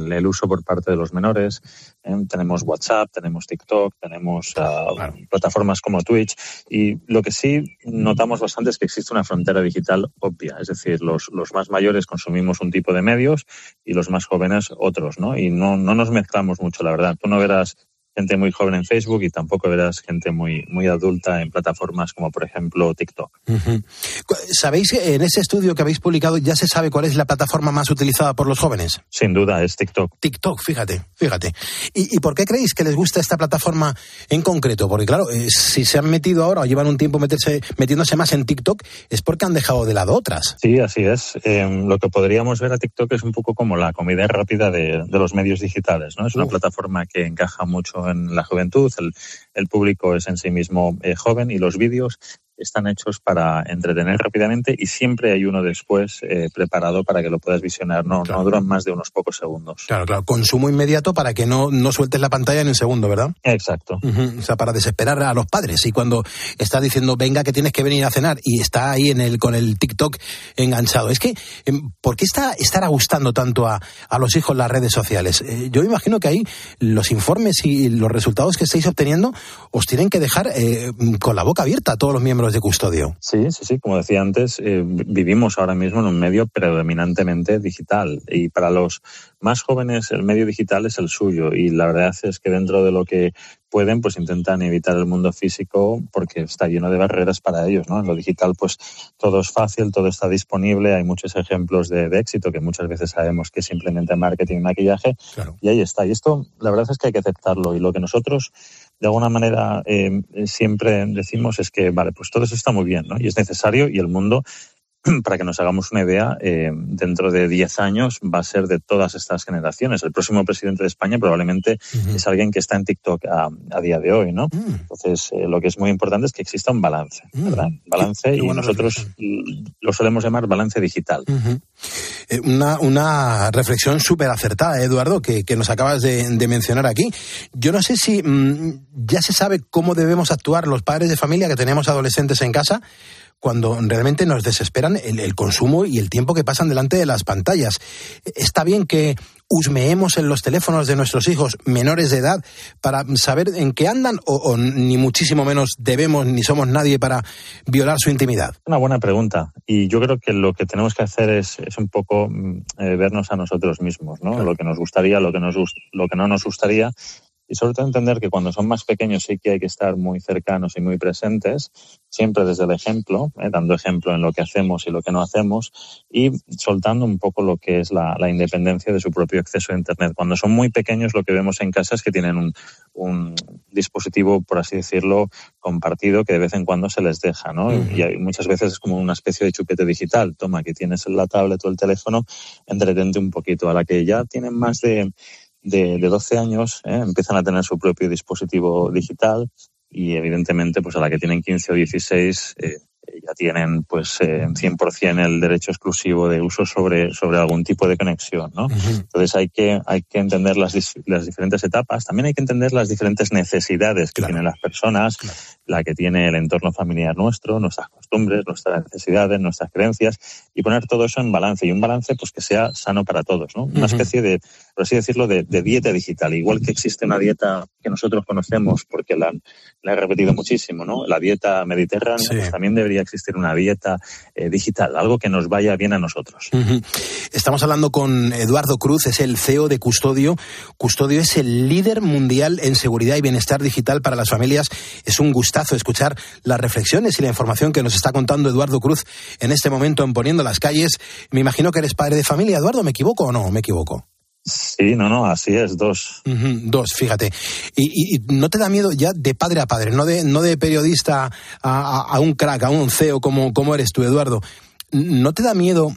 el, el uso por parte de los menores. ¿eh? Tenemos WhatsApp, tenemos TikTok, tenemos uh, claro. plataformas como Twitch, y lo que sí notamos bastante es que existe una frontera digital obvia, es decir, los, los más mayores consumimos un tipo de medios y los más jóvenes otros, ¿no? Y no, no nos mezclamos mucho, la verdad. Tú no verás gente muy joven en Facebook y tampoco verás gente muy, muy adulta en plataformas como, por ejemplo, TikTok. Uh-huh. ¿Sabéis que en ese estudio que habéis publicado ya se sabe cuál es la plataforma más utilizada por los jóvenes? Sin duda, es TikTok. TikTok, fíjate, fíjate. ¿Y, y por qué creéis que les gusta esta plataforma en concreto? Porque claro, eh, si se han metido ahora o llevan un tiempo meterse, metiéndose más en TikTok, es porque han dejado de lado otras. Sí, así es. Eh, lo que podríamos ver a TikTok es un poco como la comida rápida de, de los medios digitales, ¿no? Es una uh. plataforma que encaja mucho en la juventud, el, el público es en sí mismo eh, joven y los vídeos están hechos para entretener rápidamente y siempre hay uno después eh, preparado para que lo puedas visionar. No, claro. no duran más de unos pocos segundos. Claro, claro. Consumo inmediato para que no, no sueltes la pantalla en un segundo, ¿verdad? Exacto. Uh-huh. O sea, para desesperar a los padres. Y cuando está diciendo, venga, que tienes que venir a cenar, y está ahí en el con el TikTok enganchado. Es que, ¿por qué está, estará gustando tanto a, a los hijos las redes sociales? Eh, yo imagino que ahí los informes y los resultados que estáis obteniendo os tienen que dejar eh, con la boca abierta a todos los miembros de Custodio. Sí, sí, sí. Como decía antes, eh, vivimos ahora mismo en un medio predominantemente digital y para los más jóvenes el medio digital es el suyo y la verdad es que dentro de lo que pueden, pues intentan evitar el mundo físico porque está lleno de barreras para ellos, ¿no? En lo digital, pues todo es fácil, todo está disponible, hay muchos ejemplos de, de éxito que muchas veces sabemos que es simplemente marketing y maquillaje, claro. Y ahí está. Y esto, la verdad es que hay que aceptarlo y lo que nosotros de alguna manera eh, siempre decimos es que, vale, pues todo eso está muy bien, ¿no? Y es necesario y el mundo, para que nos hagamos una idea, eh, dentro de diez años va a ser de todas estas generaciones. El próximo presidente de España probablemente uh-huh. es alguien que está en TikTok a, a día de hoy, ¿no? Uh-huh. Entonces, eh, lo que es muy importante es que exista un balance, ¿verdad? Uh-huh. Balance y nosotros reflexión. Lo solemos llamar balance digital. Uh-huh. Eh, una, una reflexión súper acertada, Eduardo, que, que nos acabas de, de mencionar aquí. Yo no sé si mmm, ya se sabe cómo debemos actuar los padres de familia que tenemos adolescentes en casa cuando realmente nos desesperan el, el consumo y el tiempo que pasan delante de las pantallas. Está bien que husmeemos en los teléfonos de nuestros hijos menores de edad para saber en qué andan o, o ni muchísimo menos debemos ni somos nadie para violar su intimidad. Una buena pregunta y yo creo que lo que tenemos que hacer es, es un poco eh, vernos a nosotros mismos, ¿no? Claro. Lo que nos gustaría, lo que nos lo que no nos gustaría. Y sobre todo entender que cuando son más pequeños sí que hay que estar muy cercanos y muy presentes, siempre desde el ejemplo, eh, dando ejemplo en lo que hacemos y lo que no hacemos, y soltando un poco lo que es la, la independencia de su propio acceso a Internet. Cuando son muy pequeños lo que vemos en casa es que tienen un, un dispositivo, por así decirlo, compartido que de vez en cuando se les deja, ¿no? Uh-huh. Y hay, muchas veces es como una especie de chupete digital. Toma, que tienes la tablet o el teléfono, entretente un poquito. A la que ya tienen más de... De, de doce años, ¿eh? empiezan a tener su propio dispositivo digital y evidentemente pues a la que tienen quince o dieciséis eh, ya tienen pues eh, cien por ciento el derecho exclusivo de uso sobre, sobre algún tipo de conexión, ¿no? Uh-huh. Entonces hay que, hay que entender las, las diferentes etapas, también hay que entender las diferentes necesidades que claro. tienen las personas, claro. la que tiene el entorno familiar nuestro, nuestras costumbres, nuestras necesidades, nuestras creencias y poner todo eso en balance y un balance pues que sea sano para todos, ¿no? Una uh-huh. especie de, por así decirlo, de, de dieta digital, igual que existe una dieta que nosotros conocemos porque la, la he repetido muchísimo, ¿no? La dieta mediterránea, sí. pues también debería existir una dieta eh, digital, algo que nos vaya bien a nosotros. Uh-huh. Estamos hablando con Eduardo Cruz, es el C E O de Custodio. Custodio es el líder mundial en seguridad y bienestar digital para las familias. Es un gustazo escuchar las reflexiones y la información que nos está contando Eduardo Cruz en este momento en Poniendo las Calles. Me imagino que eres padre de familia, Eduardo, ¿me equivoco o no? ¿Me equivoco? Sí, no, no, así es, dos. Uh-huh, dos, fíjate. Y, y no te da miedo ya de padre a padre, no de, no de periodista a, a, a un crack, a un C E O como, como eres tú, Eduardo. ¿No te da miedo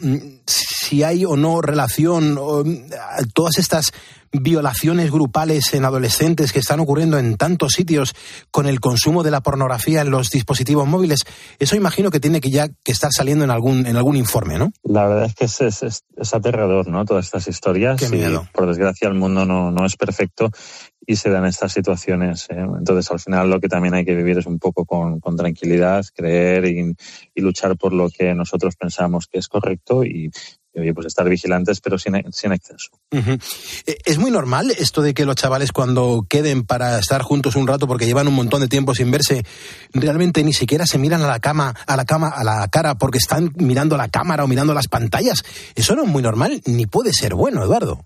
si hay o no relación, o, todas estas violaciones grupales en adolescentes que están ocurriendo en tantos sitios con el consumo de la pornografía en los dispositivos móviles? Eso imagino que tiene que ya que estar saliendo en algún en algún informe, ¿no? La verdad es que es, es, es, es aterrador, ¿no? Todas estas historias. Qué miedo. Y, por desgracia, el mundo no, no es perfecto y se dan estas situaciones, ¿eh? Entonces, al final, lo que también hay que vivir es un poco con, con tranquilidad, creer y, y luchar por lo que nosotros pensamos que es correcto y, y oye, pues estar vigilantes, pero sin, sin exceso. Uh-huh. ¿Es muy normal esto de que los chavales cuando queden para estar juntos un rato porque llevan un montón de tiempo sin verse, realmente ni siquiera se miran a la cama, a la cama, a la cara porque están mirando la cámara o mirando las pantallas? Eso no es muy normal, ni puede ser bueno, Eduardo.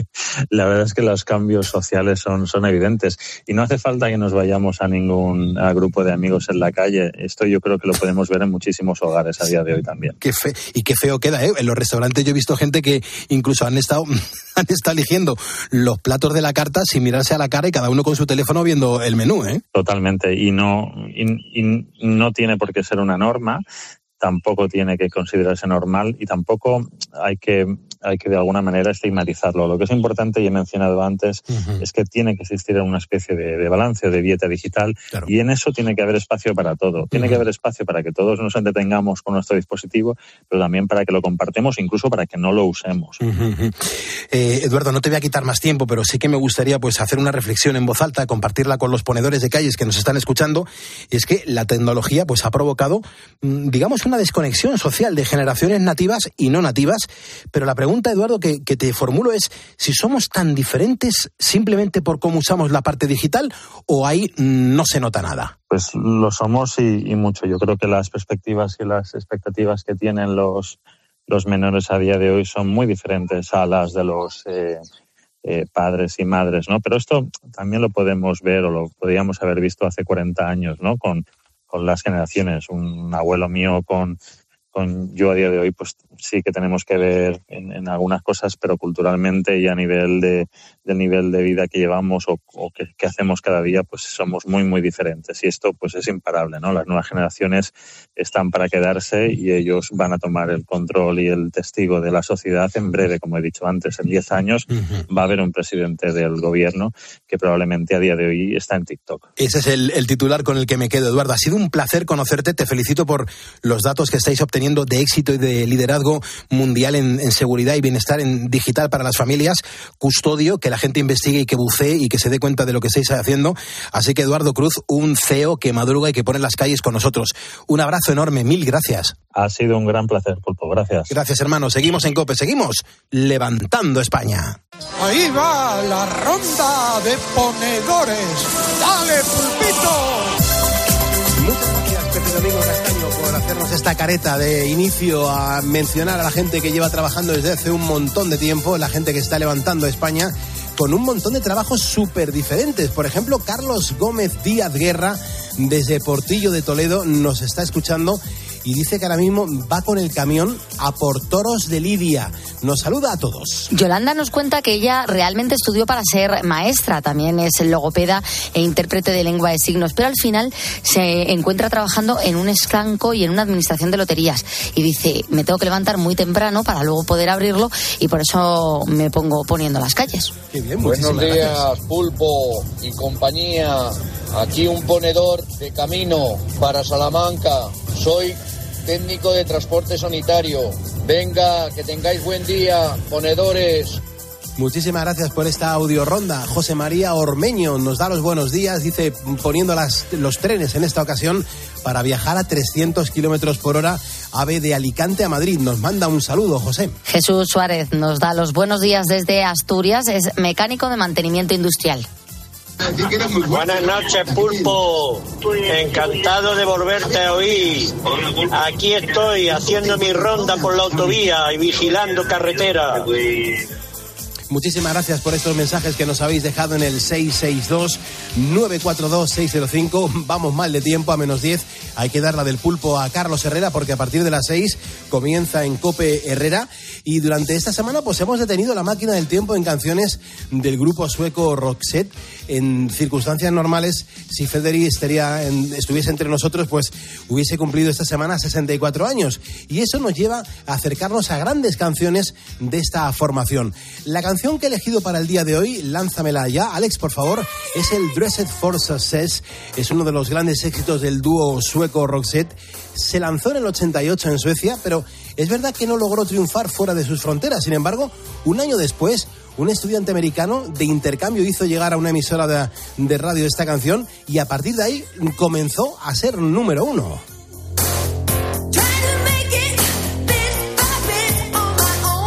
La verdad es que los cambios sociales son, son evidentes y no hace falta que nos vayamos a ningún a grupo de amigos en la calle. Esto yo creo que lo podemos ver en muchísimos hogares a día de hoy también. Qué fe, y qué feo queda, ¿eh? En los restaurantes yo he visto gente que incluso han estado, han estado eligiendo los platos de la carta sin mirarse a la cara y cada uno con su teléfono viendo el menú, ¿eh? Totalmente, y no, y, y no tiene por qué ser una norma, tampoco tiene que considerarse normal y tampoco hay que, hay que de alguna manera estigmatizarlo. Lo que es importante, y he mencionado antes, uh-huh. es que tiene que existir una especie de, de balance, de dieta digital, claro. y en eso tiene que haber espacio para todo. Tiene uh-huh. que haber espacio para que todos nos entretengamos con nuestro dispositivo, pero también para que lo compartamos, incluso para que no lo usemos. Uh-huh. Eh, Eduardo, no te voy a quitar más tiempo, pero sí que me gustaría pues hacer una reflexión en voz alta, compartirla con los ponedores de calles que nos están escuchando, y es que la tecnología pues ha provocado, digamos, una desconexión social de generaciones nativas y no nativas, pero la pregunta, Eduardo, que, que te formulo es si somos tan diferentes simplemente por cómo usamos la parte digital o ahí no se nota nada. Pues lo somos y, y mucho. Yo creo que las perspectivas y las expectativas que tienen los, los menores a día de hoy son muy diferentes a las de los eh, eh, padres y madres, ¿no? Pero esto también lo podemos ver o lo podríamos haber visto hace cuarenta años, ¿no? Con con las generaciones. Un abuelo mío con, con yo a día de hoy, pues sí que tenemos que ver en, en algunas cosas, pero culturalmente y a nivel de, del nivel de vida que llevamos o, o que, que hacemos cada día, pues somos muy, muy diferentes. Y esto pues es imparable, ¿no? Las nuevas generaciones están para quedarse y ellos van a tomar el control y el testigo de la sociedad en breve, como he dicho antes. En diez años uh-huh. va a haber un presidente del gobierno que probablemente a día de hoy está en TikTok. Ese es el, el titular con el que me quedo, Eduardo. Ha sido un placer conocerte. Te felicito por los datos que estáis obteniendo de éxito y de liderazgo mundial en, en seguridad y bienestar en digital para las familias. Custodio, que la gente investigue y que bucee y que se dé cuenta de lo que estáis haciendo. Así que Eduardo Cruz, un C E O que madruga y que pone las calles con nosotros. Un abrazo enorme, mil gracias. Ha sido un gran placer, Pulpo, gracias. Gracias, hermano. Seguimos en COPE, seguimos levantando España. Ahí va la ronda de ponedores. ¡Dale, Pulpito! Muchas gracias, Pepe Domingo Castaño, por hacernos esta careta de inicio a mencionar a la gente que lleva trabajando desde hace un montón de tiempo, la gente que está levantando España con un montón de trabajos súper diferentes. Por ejemplo, Carlos Gómez Díaz Guerra, desde Portillo de Toledo, nos está escuchando y dice que ahora mismo va con el camión a por toros de Lidia. Nos saluda a todos. Yolanda nos cuenta que ella realmente estudió para ser maestra, también es logopeda e intérprete de lengua de signos, pero al final se encuentra trabajando en un estanco y en una administración de loterías. Y dice, me tengo que levantar muy temprano para luego poder abrirlo y por eso me pongo poniendo las calles. Qué bien, buenos días, gracias. Pulpo y compañía. Aquí un ponedor de camino para Salamanca. Soy técnico de transporte sanitario. Venga, que tengáis buen día, ponedores. Muchísimas gracias por esta audio ronda. José María Ormeño nos da los buenos días, dice, poniendo las, los trenes en esta ocasión para viajar a trescientos kilómetros por hora, AVE de Alicante a Madrid. Nos manda un saludo, José. Jesús Suárez nos da los buenos días desde Asturias, es mecánico de mantenimiento industrial. Buenas noches, Pulpo. Encantado de volverte a oír. Aquí estoy haciendo mi ronda por la autovía y vigilando carretera. Muchísimas gracias por estos mensajes que nos habéis dejado en el seis seis dos, nueve cuatro dos, seis cero cinco. Vamos mal de tiempo, a menos diez. Hay que dar la del pulpo a Carlos Herrera porque a partir de las seis comienza en COPE Herrera. Y durante esta semana pues hemos detenido la máquina del tiempo en canciones del grupo sueco Roxette. En circunstancias normales, si Federi estaría en, estuviese entre nosotros, pues hubiese cumplido esta semana sesenta y cuatro años. Y eso nos lleva a acercarnos a grandes canciones de esta formación. La canción que he elegido para el día de hoy, lánzamela ya, Alex, por favor, es el Dressed for Success. Es uno de los grandes éxitos del dúo sueco Roxette. Se lanzó en el ochenta y ocho en Suecia, pero es verdad que no logró triunfar fuera de sus fronteras. Sin embargo, un año después, un estudiante americano de intercambio hizo llegar a una emisora de, de radio esta canción y a partir de ahí comenzó a ser número uno.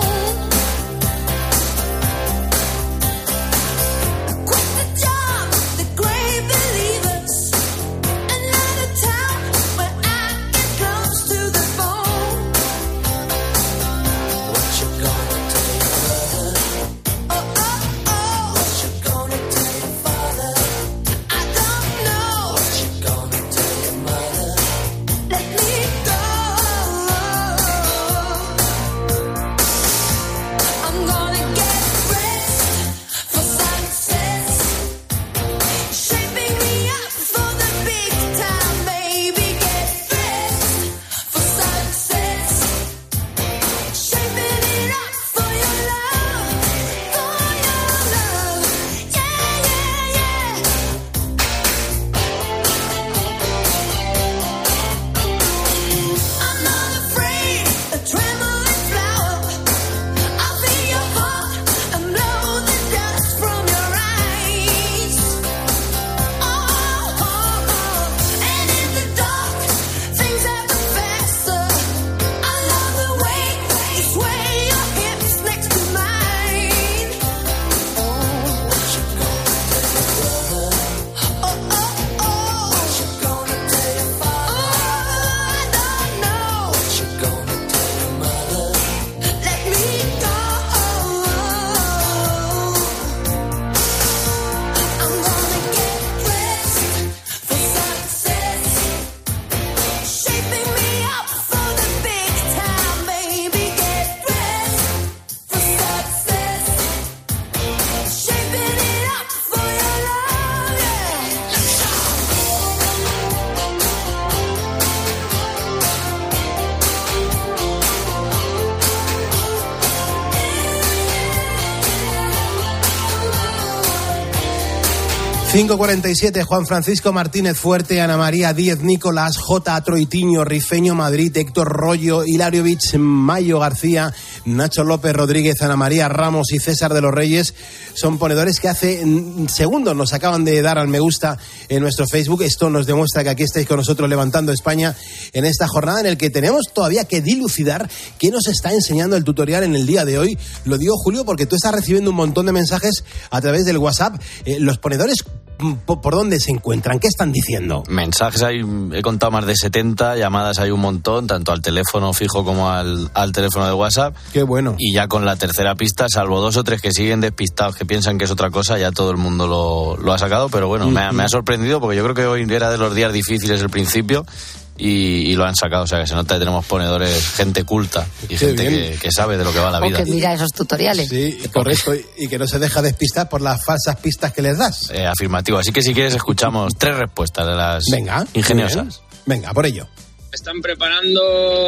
cinco cuarenta y siete, Juan Francisco Martínez Fuerte, Ana María Díez Nicolás, J. Troitiño, Rifeño Madrid, Héctor Rollo, Hilario Vich, Mayo García, Nacho López Rodríguez, Ana María Ramos y César de los Reyes son ponedores que hace segundos nos acaban de dar al me gusta en nuestro Facebook. Esto nos demuestra que aquí estáis con nosotros levantando España en esta jornada en el que tenemos todavía que dilucidar qué nos está enseñando el tutorial en el día de hoy. Lo digo, Julio, porque tú estás recibiendo un montón de mensajes a través del WhatsApp. Eh, los ponedores, ¿por dónde se encuentran? ¿Qué están diciendo? Mensajes hay, he contado más de setenta, llamadas hay un montón, tanto al teléfono fijo como al, al teléfono de WhatsApp. Qué bueno. Y ya con la tercera pista, salvo dos o tres que siguen despistados, que piensan que es otra cosa, ya todo el mundo lo, lo ha sacado, pero bueno, uh-huh. me, ha, me ha sorprendido porque yo creo que hoy era de los días difíciles el principio. Y, y lo han sacado, o sea que se nota que tenemos ponedores, gente culta y Qué gente que, que sabe de lo que va la vida. O que mira esos tutoriales. Sí, correcto, y que no se deja despistar por las falsas pistas que les das. Eh, afirmativo, así que si quieres escuchamos tres respuestas de las Venga, ingeniosas. Venga, por ello. Están preparando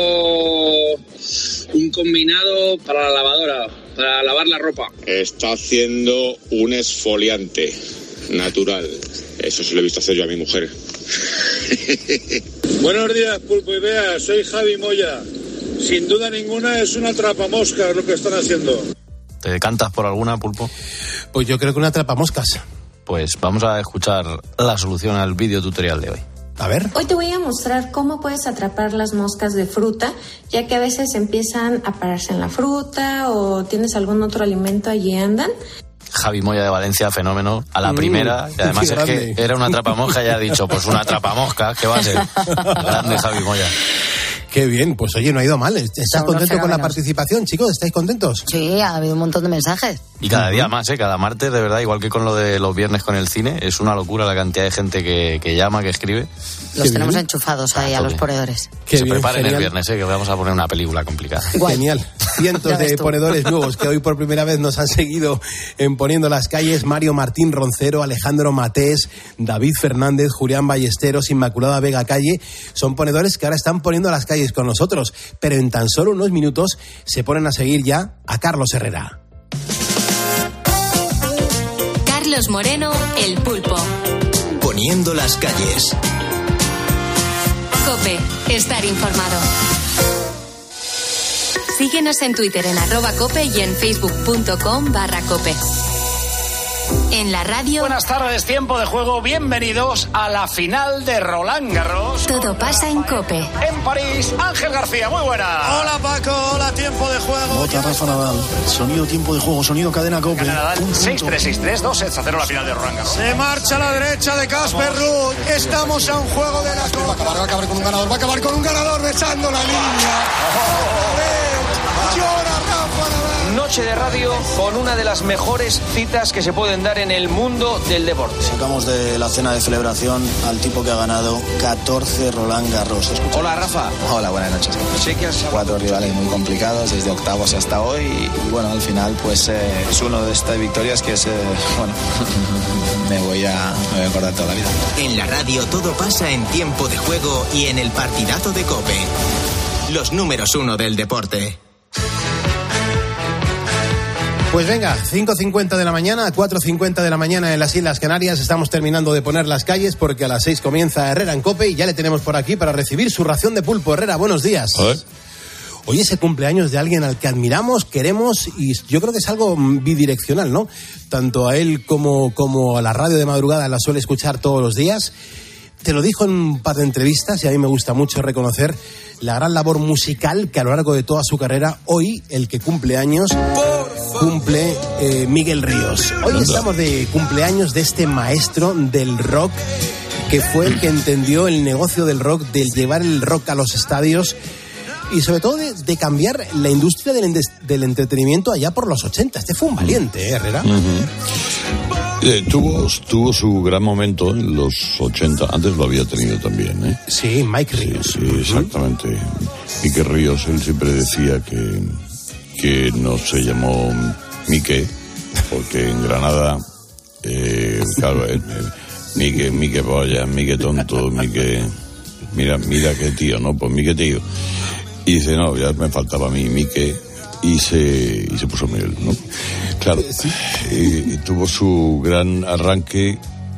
un combinado para la lavadora, para lavar la ropa. Está haciendo un esfoliante natural. Eso se lo he visto hacer yo a mi mujer. Buenos días, Pulpo y Bea, soy Javi Moya. Sin duda ninguna es una atrapamoscas lo que están haciendo. ¿Te decantas por alguna, Pulpo? Pues yo creo que una atrapamoscas. Pues vamos a escuchar la solución al vídeo tutorial de hoy. A ver. Hoy te voy a mostrar cómo puedes atrapar las moscas de fruta, ya que a veces empiezan a pararse en la fruta o tienes algún otro alimento, allí andan. Javi Moya de Valencia, fenómeno, a la primera, y además es que era una atrapamosca y ha dicho, pues una atrapamosca, ¿qué va a ser? Grande Javi Moya. Qué bien, pues oye, no ha ido mal. ¿Estás contento con la participación, chicos? ¿Estáis contentos? Sí, ha habido un montón de mensajes. Y cada día más, ¿eh? Cada martes, de verdad, igual que con lo de los viernes con el cine, es una locura la cantidad de gente que, que llama, que escribe. Los Qué tenemos bien. enchufados ahí ah, a los ponedores. Que se bien, preparen genial. El viernes, ¿eh? Que vamos a poner una película complicada. Guay. Genial. Cientos de ponedores nuevos que hoy por primera vez nos han seguido en Poniendo las Calles. Mario Martín Roncero, Alejandro Matés, David Fernández, Julián Ballesteros, Inmaculada Vega Calle. Son ponedores que ahora están poniendo las calles con nosotros, pero en tan solo unos minutos se ponen a seguir ya a Carlos Herrera. Carlos Moreno, El Pulpo. Poniendo las calles. COPE, estar informado. Síguenos en Twitter en arroba cope y en facebook.com barra cope. En la radio... Buenas tardes, tiempo de juego. Bienvenidos a la final de Roland Garros. Todo pasa en COPE. En París, Ángel García, muy buena. Hola Paco, hola, tiempo de juego. Vota Rafa Nadal. Sonido tiempo de juego, sonido cadena COPE. Nadal, seis tres, seis tres, dos sets a cero la final de Roland Garros. Se marcha a la derecha de Casper Ruud. Estamos a un juego de la Copa. Va a acabar, va a acabar con un ganador, va a acabar con un ganador besando la línea. Oh. Llora Rafa Nadal. Noche de radio con una de las mejores citas que se pueden dar en el mundo del deporte. Sacamos de la cena de celebración al tipo que ha ganado catorce Roland Garros. ¿Escucha? Hola Rafa. Hola, buenas noches. Sé que has... Cuatro rivales muy complicados desde octavos hasta hoy y bueno, al final pues eh, es uno de estas victorias que es, eh, bueno, me voy a, me voy a acordar toda la vida. En la radio todo pasa en tiempo de juego y en el partidazo de COPE. Los números uno del deporte. Pues venga, cinco cincuenta de la mañana, cuatro cincuenta de la mañana en las Islas Canarias. Estamos terminando de poner las calles porque a las seis comienza Herrera en COPE y ya le tenemos por aquí para recibir su ración de pulpo. Herrera, buenos días. A ver. Hoy es el cumpleaños de alguien al que admiramos, queremos y yo creo que es algo bidireccional, ¿no? Tanto a él como, como a la radio de madrugada la suele escuchar todos los días. Te lo dijo en un par de entrevistas y a mí me gusta mucho reconocer la gran labor musical que a lo largo de toda su carrera, hoy el que cumple años, cumple eh, Miguel Ríos. Hoy estamos de cumpleaños de este maestro del rock que fue el que entendió el negocio del rock, del llevar el rock a los estadios y sobre todo de, de cambiar la industria del, del entretenimiento allá por los ochenta. Este fue un valiente, ¿eh, Herrera? Uh-huh. Eh, tuvo, tuvo su gran momento en los ochenta, antes lo había tenido también, ¿eh? Sí, Mike Ríos. Sí, sí, exactamente. Mike Ríos, él siempre decía que, que no se llamó Mike, porque en Granada, eh, claro, eh, Mike, Mike polla, Mike tonto, Mike, mira, mira qué tío, ¿no? Pues Mike tío. Y dice, no, ya me faltaba a mí Mike, y se, y se puso Miguel, ¿no? Claro, y, y tuvo su gran arranque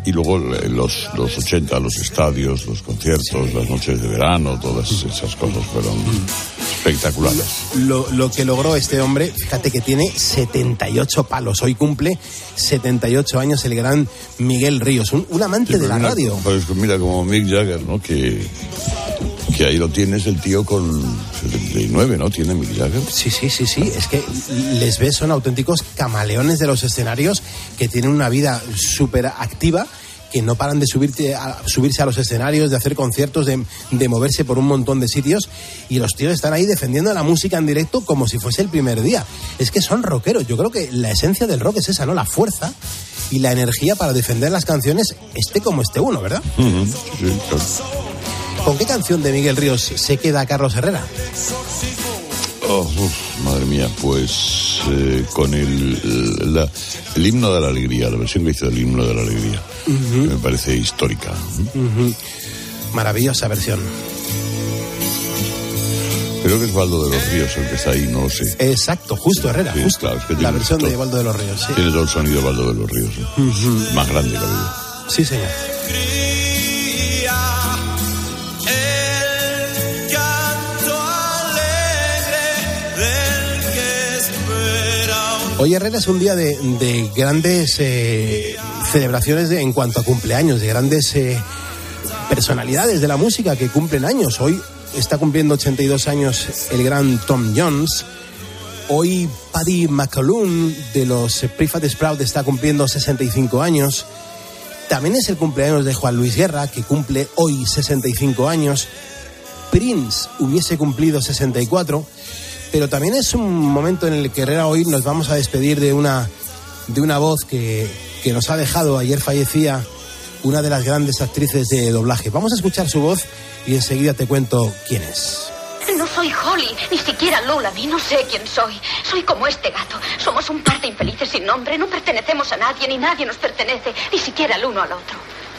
Y luego los, los ochenta, los estadios, los conciertos, sí. las noches de verano, todas esas cosas fueron espectaculares. Lo, lo que logró este hombre, fíjate que tiene setenta y ocho palos. Hoy cumple setenta y ocho años el gran Miguel Ríos, un, un amante sí, de la mira, radio. Pues mira, como Mick Jagger, ¿no? Que, que ahí lo tienes el tío con setenta y nueve, ¿no? Tiene Mick Jagger. Sí, sí, sí, sí. Es que les ves, son auténticos camaleones de los escenarios que tienen una vida súper activa, que no paran de subirte a, subirse a los escenarios, de hacer conciertos, de, de moverse por un montón de sitios, y los tíos están ahí defendiendo la música en directo como si fuese el primer día. Es que son rockeros. Yo creo que la esencia del rock es esa, ¿no? La fuerza y la energía para defender las canciones, esté como esté uno, ¿verdad? Uh-huh. Sí, claro. ¿Con qué canción de Miguel Ríos se queda Carlos Herrera? Oh, uf, madre mía, pues eh, con el, el, la, el himno de la alegría, la versión que hizo del himno de la alegría, uh-huh. me parece histórica. Uh-huh. Maravillosa versión. Creo que es Baldo de los Ríos el que está ahí, no lo sé. Exacto, justo Herrera, sí, justo. Claro, es que la versión todo, de Baldo de los Ríos, sí. Tiene todo el sonido de Baldo de los Ríos, ¿eh? uh-huh. Más grande que la vida. Sí, señor. Hoy, Herrera, es un día de, de grandes eh, celebraciones de, en cuanto a cumpleaños, de grandes eh, personalidades de la música que cumplen años. Hoy está cumpliendo ochenta y dos años el gran Tom Jones. Hoy Paddy McAloon de los Prefab Sprout está cumpliendo sesenta y cinco años. También es el cumpleaños de Juan Luis Guerra, que cumple hoy sesenta y cinco años. Prince hubiese cumplido sesenta y cuatro. Pero también es un momento en el que Herrera hoy nos vamos a despedir de una, de una voz que, que nos ha dejado. Ayer fallecía una de las grandes actrices de doblaje. Vamos a escuchar su voz y enseguida te cuento quién es. No soy Holly, ni siquiera Lola, ni no sé quién soy. Soy como este gato. Somos un par de infelices sin nombre. No pertenecemos a nadie, ni nadie nos pertenece, ni siquiera el uno al otro.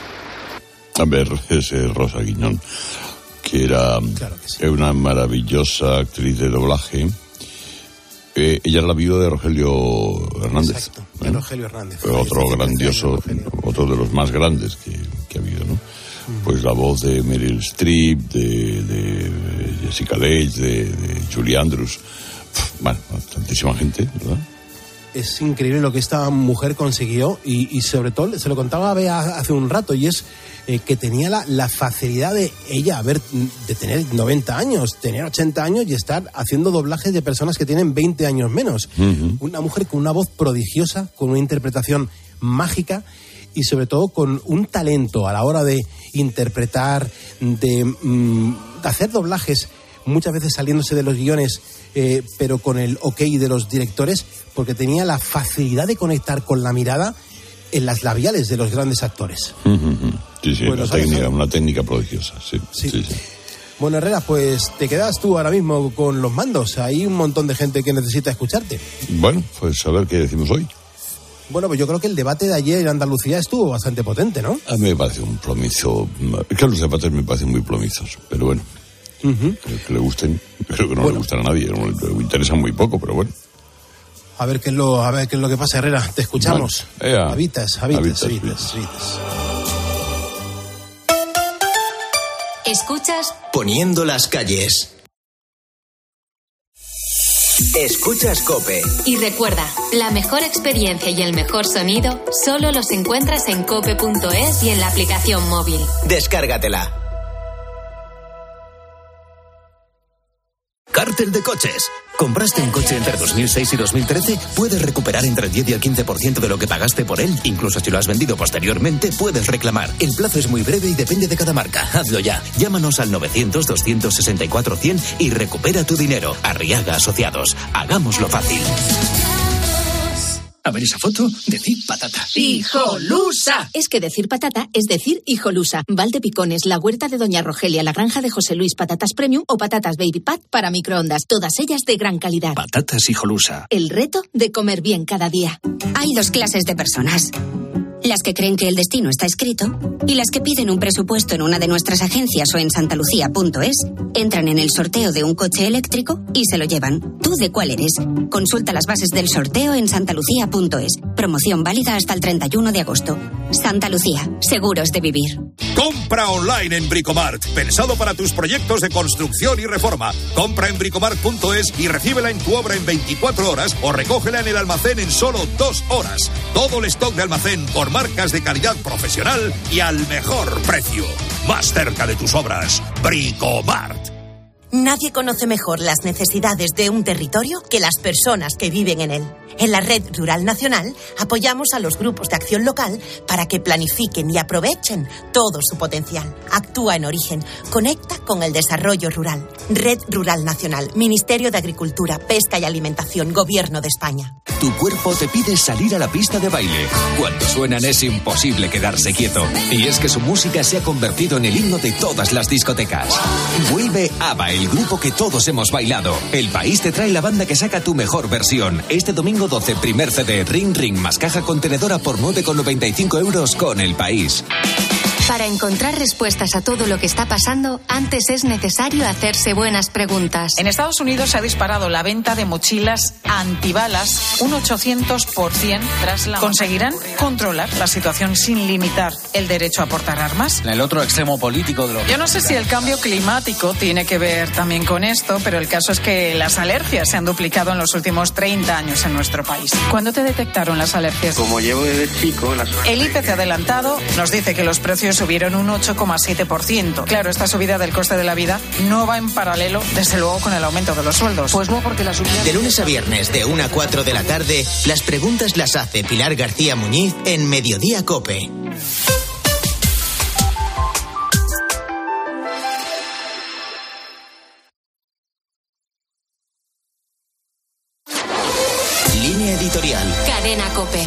A ver, ese es Rosa Guiñón, que era claro que sí. una maravillosa actriz de doblaje. Eh, ella era la viuda de Rogelio Hernández. Exacto, de ¿eh? Rogelio Hernández. Otro grandioso, otro de los más grandes que, que ha habido, ¿no? Mm. Pues la voz de Meryl Streep, de, de Jessica Lange, de, de Julie Andrews. Bueno, tantísima gente, ¿verdad? Es increíble lo que esta mujer consiguió y, y sobre todo, se lo contaba a Bea hace un rato, y es eh, que tenía la, la facilidad de ella haber, de tener noventa años, tener ochenta años y estar haciendo doblajes de personas que tienen veinte años menos. Uh-huh. Una mujer con una voz prodigiosa, con una interpretación mágica y sobre todo con un talento a la hora de interpretar, de, mm, de hacer doblajes, muchas veces saliéndose de los guiones, eh, pero con el ok de los directores, porque tenía la facilidad de conectar con la mirada en las labiales de los grandes actores. Uh-huh. Sí, sí, bueno, una, técnica, una técnica prodigiosa, sí, sí. sí, sí. Bueno, Herrera, pues te quedas tú ahora mismo con los mandos. Hay un montón de gente que necesita escucharte. Bueno, pues a ver qué decimos hoy. Bueno, pues yo creo que el debate de ayer en Andalucía estuvo bastante potente, ¿no? A mí me parece un plomizo. Es que los debates me parecen muy plomizos, pero bueno. Uh-huh. Que le gusten, creo que no bueno. le gustan a nadie, no le interesan muy poco, pero bueno. A ver qué es lo, a ver qué es lo que pasa, Herrera. Te escuchamos. Vale. Habitas, habitas, habitas, habitas, habitas. Escuchas Poniendo las calles. Escuchas COPE. Y recuerda, la mejor experiencia y el mejor sonido solo los encuentras en cope punto es y en la aplicación móvil. Descárgatela. Cártel de coches. ¿Compraste un coche entre dos mil seis y dos mil trece? Puedes recuperar entre el diez y el quince por ciento de lo que pagaste por él. Incluso si lo has vendido posteriormente, puedes reclamar. El plazo es muy breve y depende de cada marca. Hazlo ya. Llámanos al novecientos, doscientos sesenta y cuatro, cien y recupera tu dinero. Arriaga Asociados. Hagámoslo fácil. A ver esa foto, decir patata. ¡Hijolusa! Es que decir patata es decir hijolusa. Valdepicones, la huerta de Doña Rogelia, la granja de José Luis, patatas premium o patatas baby pat para microondas. Todas ellas de gran calidad. Patatas hijolusa. El reto de comer bien cada día. Hay dos clases de personas. las que creen que el destino está escrito y las que piden un presupuesto en una de nuestras agencias o en santalucía punto es, entran en el sorteo de un coche eléctrico y se lo llevan. ¿Tú de cuál eres? Consulta las bases del sorteo en santalucía punto es. Promoción válida hasta el treinta y uno de agosto. Santa Lucía, seguros de vivir. Compra online en Bricomart, pensado para tus proyectos de construcción y reforma. Compra en bricomart punto es y recíbela en tu obra en veinticuatro horas o recógela en el almacén en solo dos horas. Todo el stock de almacén por marcas de calidad profesional y al mejor precio. Más cerca de tus obras. Bricomart. Nadie conoce mejor las necesidades de un territorio que las personas que viven en él. En la Red Rural Nacional apoyamos a los grupos de acción local para que planifiquen y aprovechen todo su potencial. Actúa en origen, conecta con el desarrollo rural. Red Rural Nacional, Ministerio de Agricultura, Pesca y Alimentación, Gobierno de España. Tu cuerpo te pide salir a la pista de baile. Cuando suenan es imposible quedarse quieto. Y es que su música se ha convertido en el himno de todas las discotecas. Vuelve ABBA, el grupo que todos hemos bailado. El País te trae la banda que saca tu mejor versión. Este domingo doce, primer C D, Ring Ring más caja contenedora por nueve con noventa y cinco euros con El País. Para encontrar respuestas a todo lo que está pasando, antes es necesario hacerse buenas preguntas. En Estados Unidos se ha disparado la venta de mochilas antibalas un ochocientos por ciento tras la... ¿Conseguirán controlar la situación sin limitar el derecho a portar armas? En el otro extremo político de lo... Yo no sé si el cambio climático tiene que ver también con esto, pero el caso es que las alergias se han duplicado en los últimos treinta años en nuestro país. ¿Cuándo te detectaron las alergias? Como llevo desde chico... La el I P C adelantado nos dice que los precios subieron un ocho coma siete por ciento. Claro, esta subida del coste de la vida no va en paralelo, desde luego, con el aumento de los sueldos. Pues no, porque la subida... De lunes a viernes, de una a cuatro de la tarde, las preguntas las hace Pilar García Muñiz en Mediodía COPE. Línea editorial. Cadena COPE.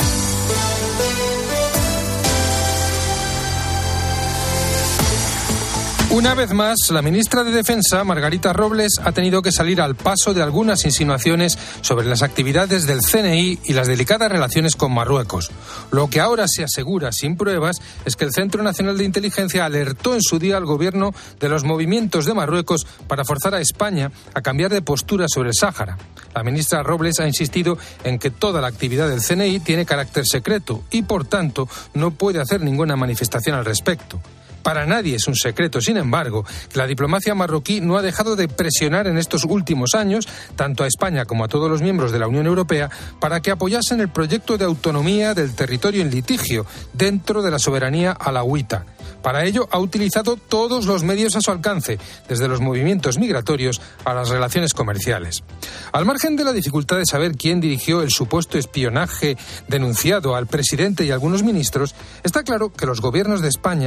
Una vez más, la ministra de Defensa, Margarita Robles, ha tenido que salir al paso de algunas insinuaciones sobre las actividades del C N I y las delicadas relaciones con Marruecos. Lo que ahora se asegura sin pruebas es que el Centro Nacional de Inteligencia alertó en su día al gobierno de los movimientos de Marruecos para forzar a España a cambiar de postura sobre el Sáhara. La ministra Robles ha insistido en que toda la actividad del C N I tiene carácter secreto y, por tanto, no puede hacer ninguna manifestación al respecto. Para nadie es un secreto, sin embargo, que la diplomacia marroquí no ha dejado de presionar en estos últimos años, tanto a España como a todos los miembros de la Unión Europea, para que apoyasen el proyecto de autonomía del territorio en litigio dentro de la soberanía alauita. Para ello ha utilizado todos los medios a su alcance, desde los movimientos migratorios a las relaciones comerciales. Al margen de la dificultad de saber quién dirigió el supuesto espionaje denunciado al presidente y algunos ministros, está claro que los gobiernos de España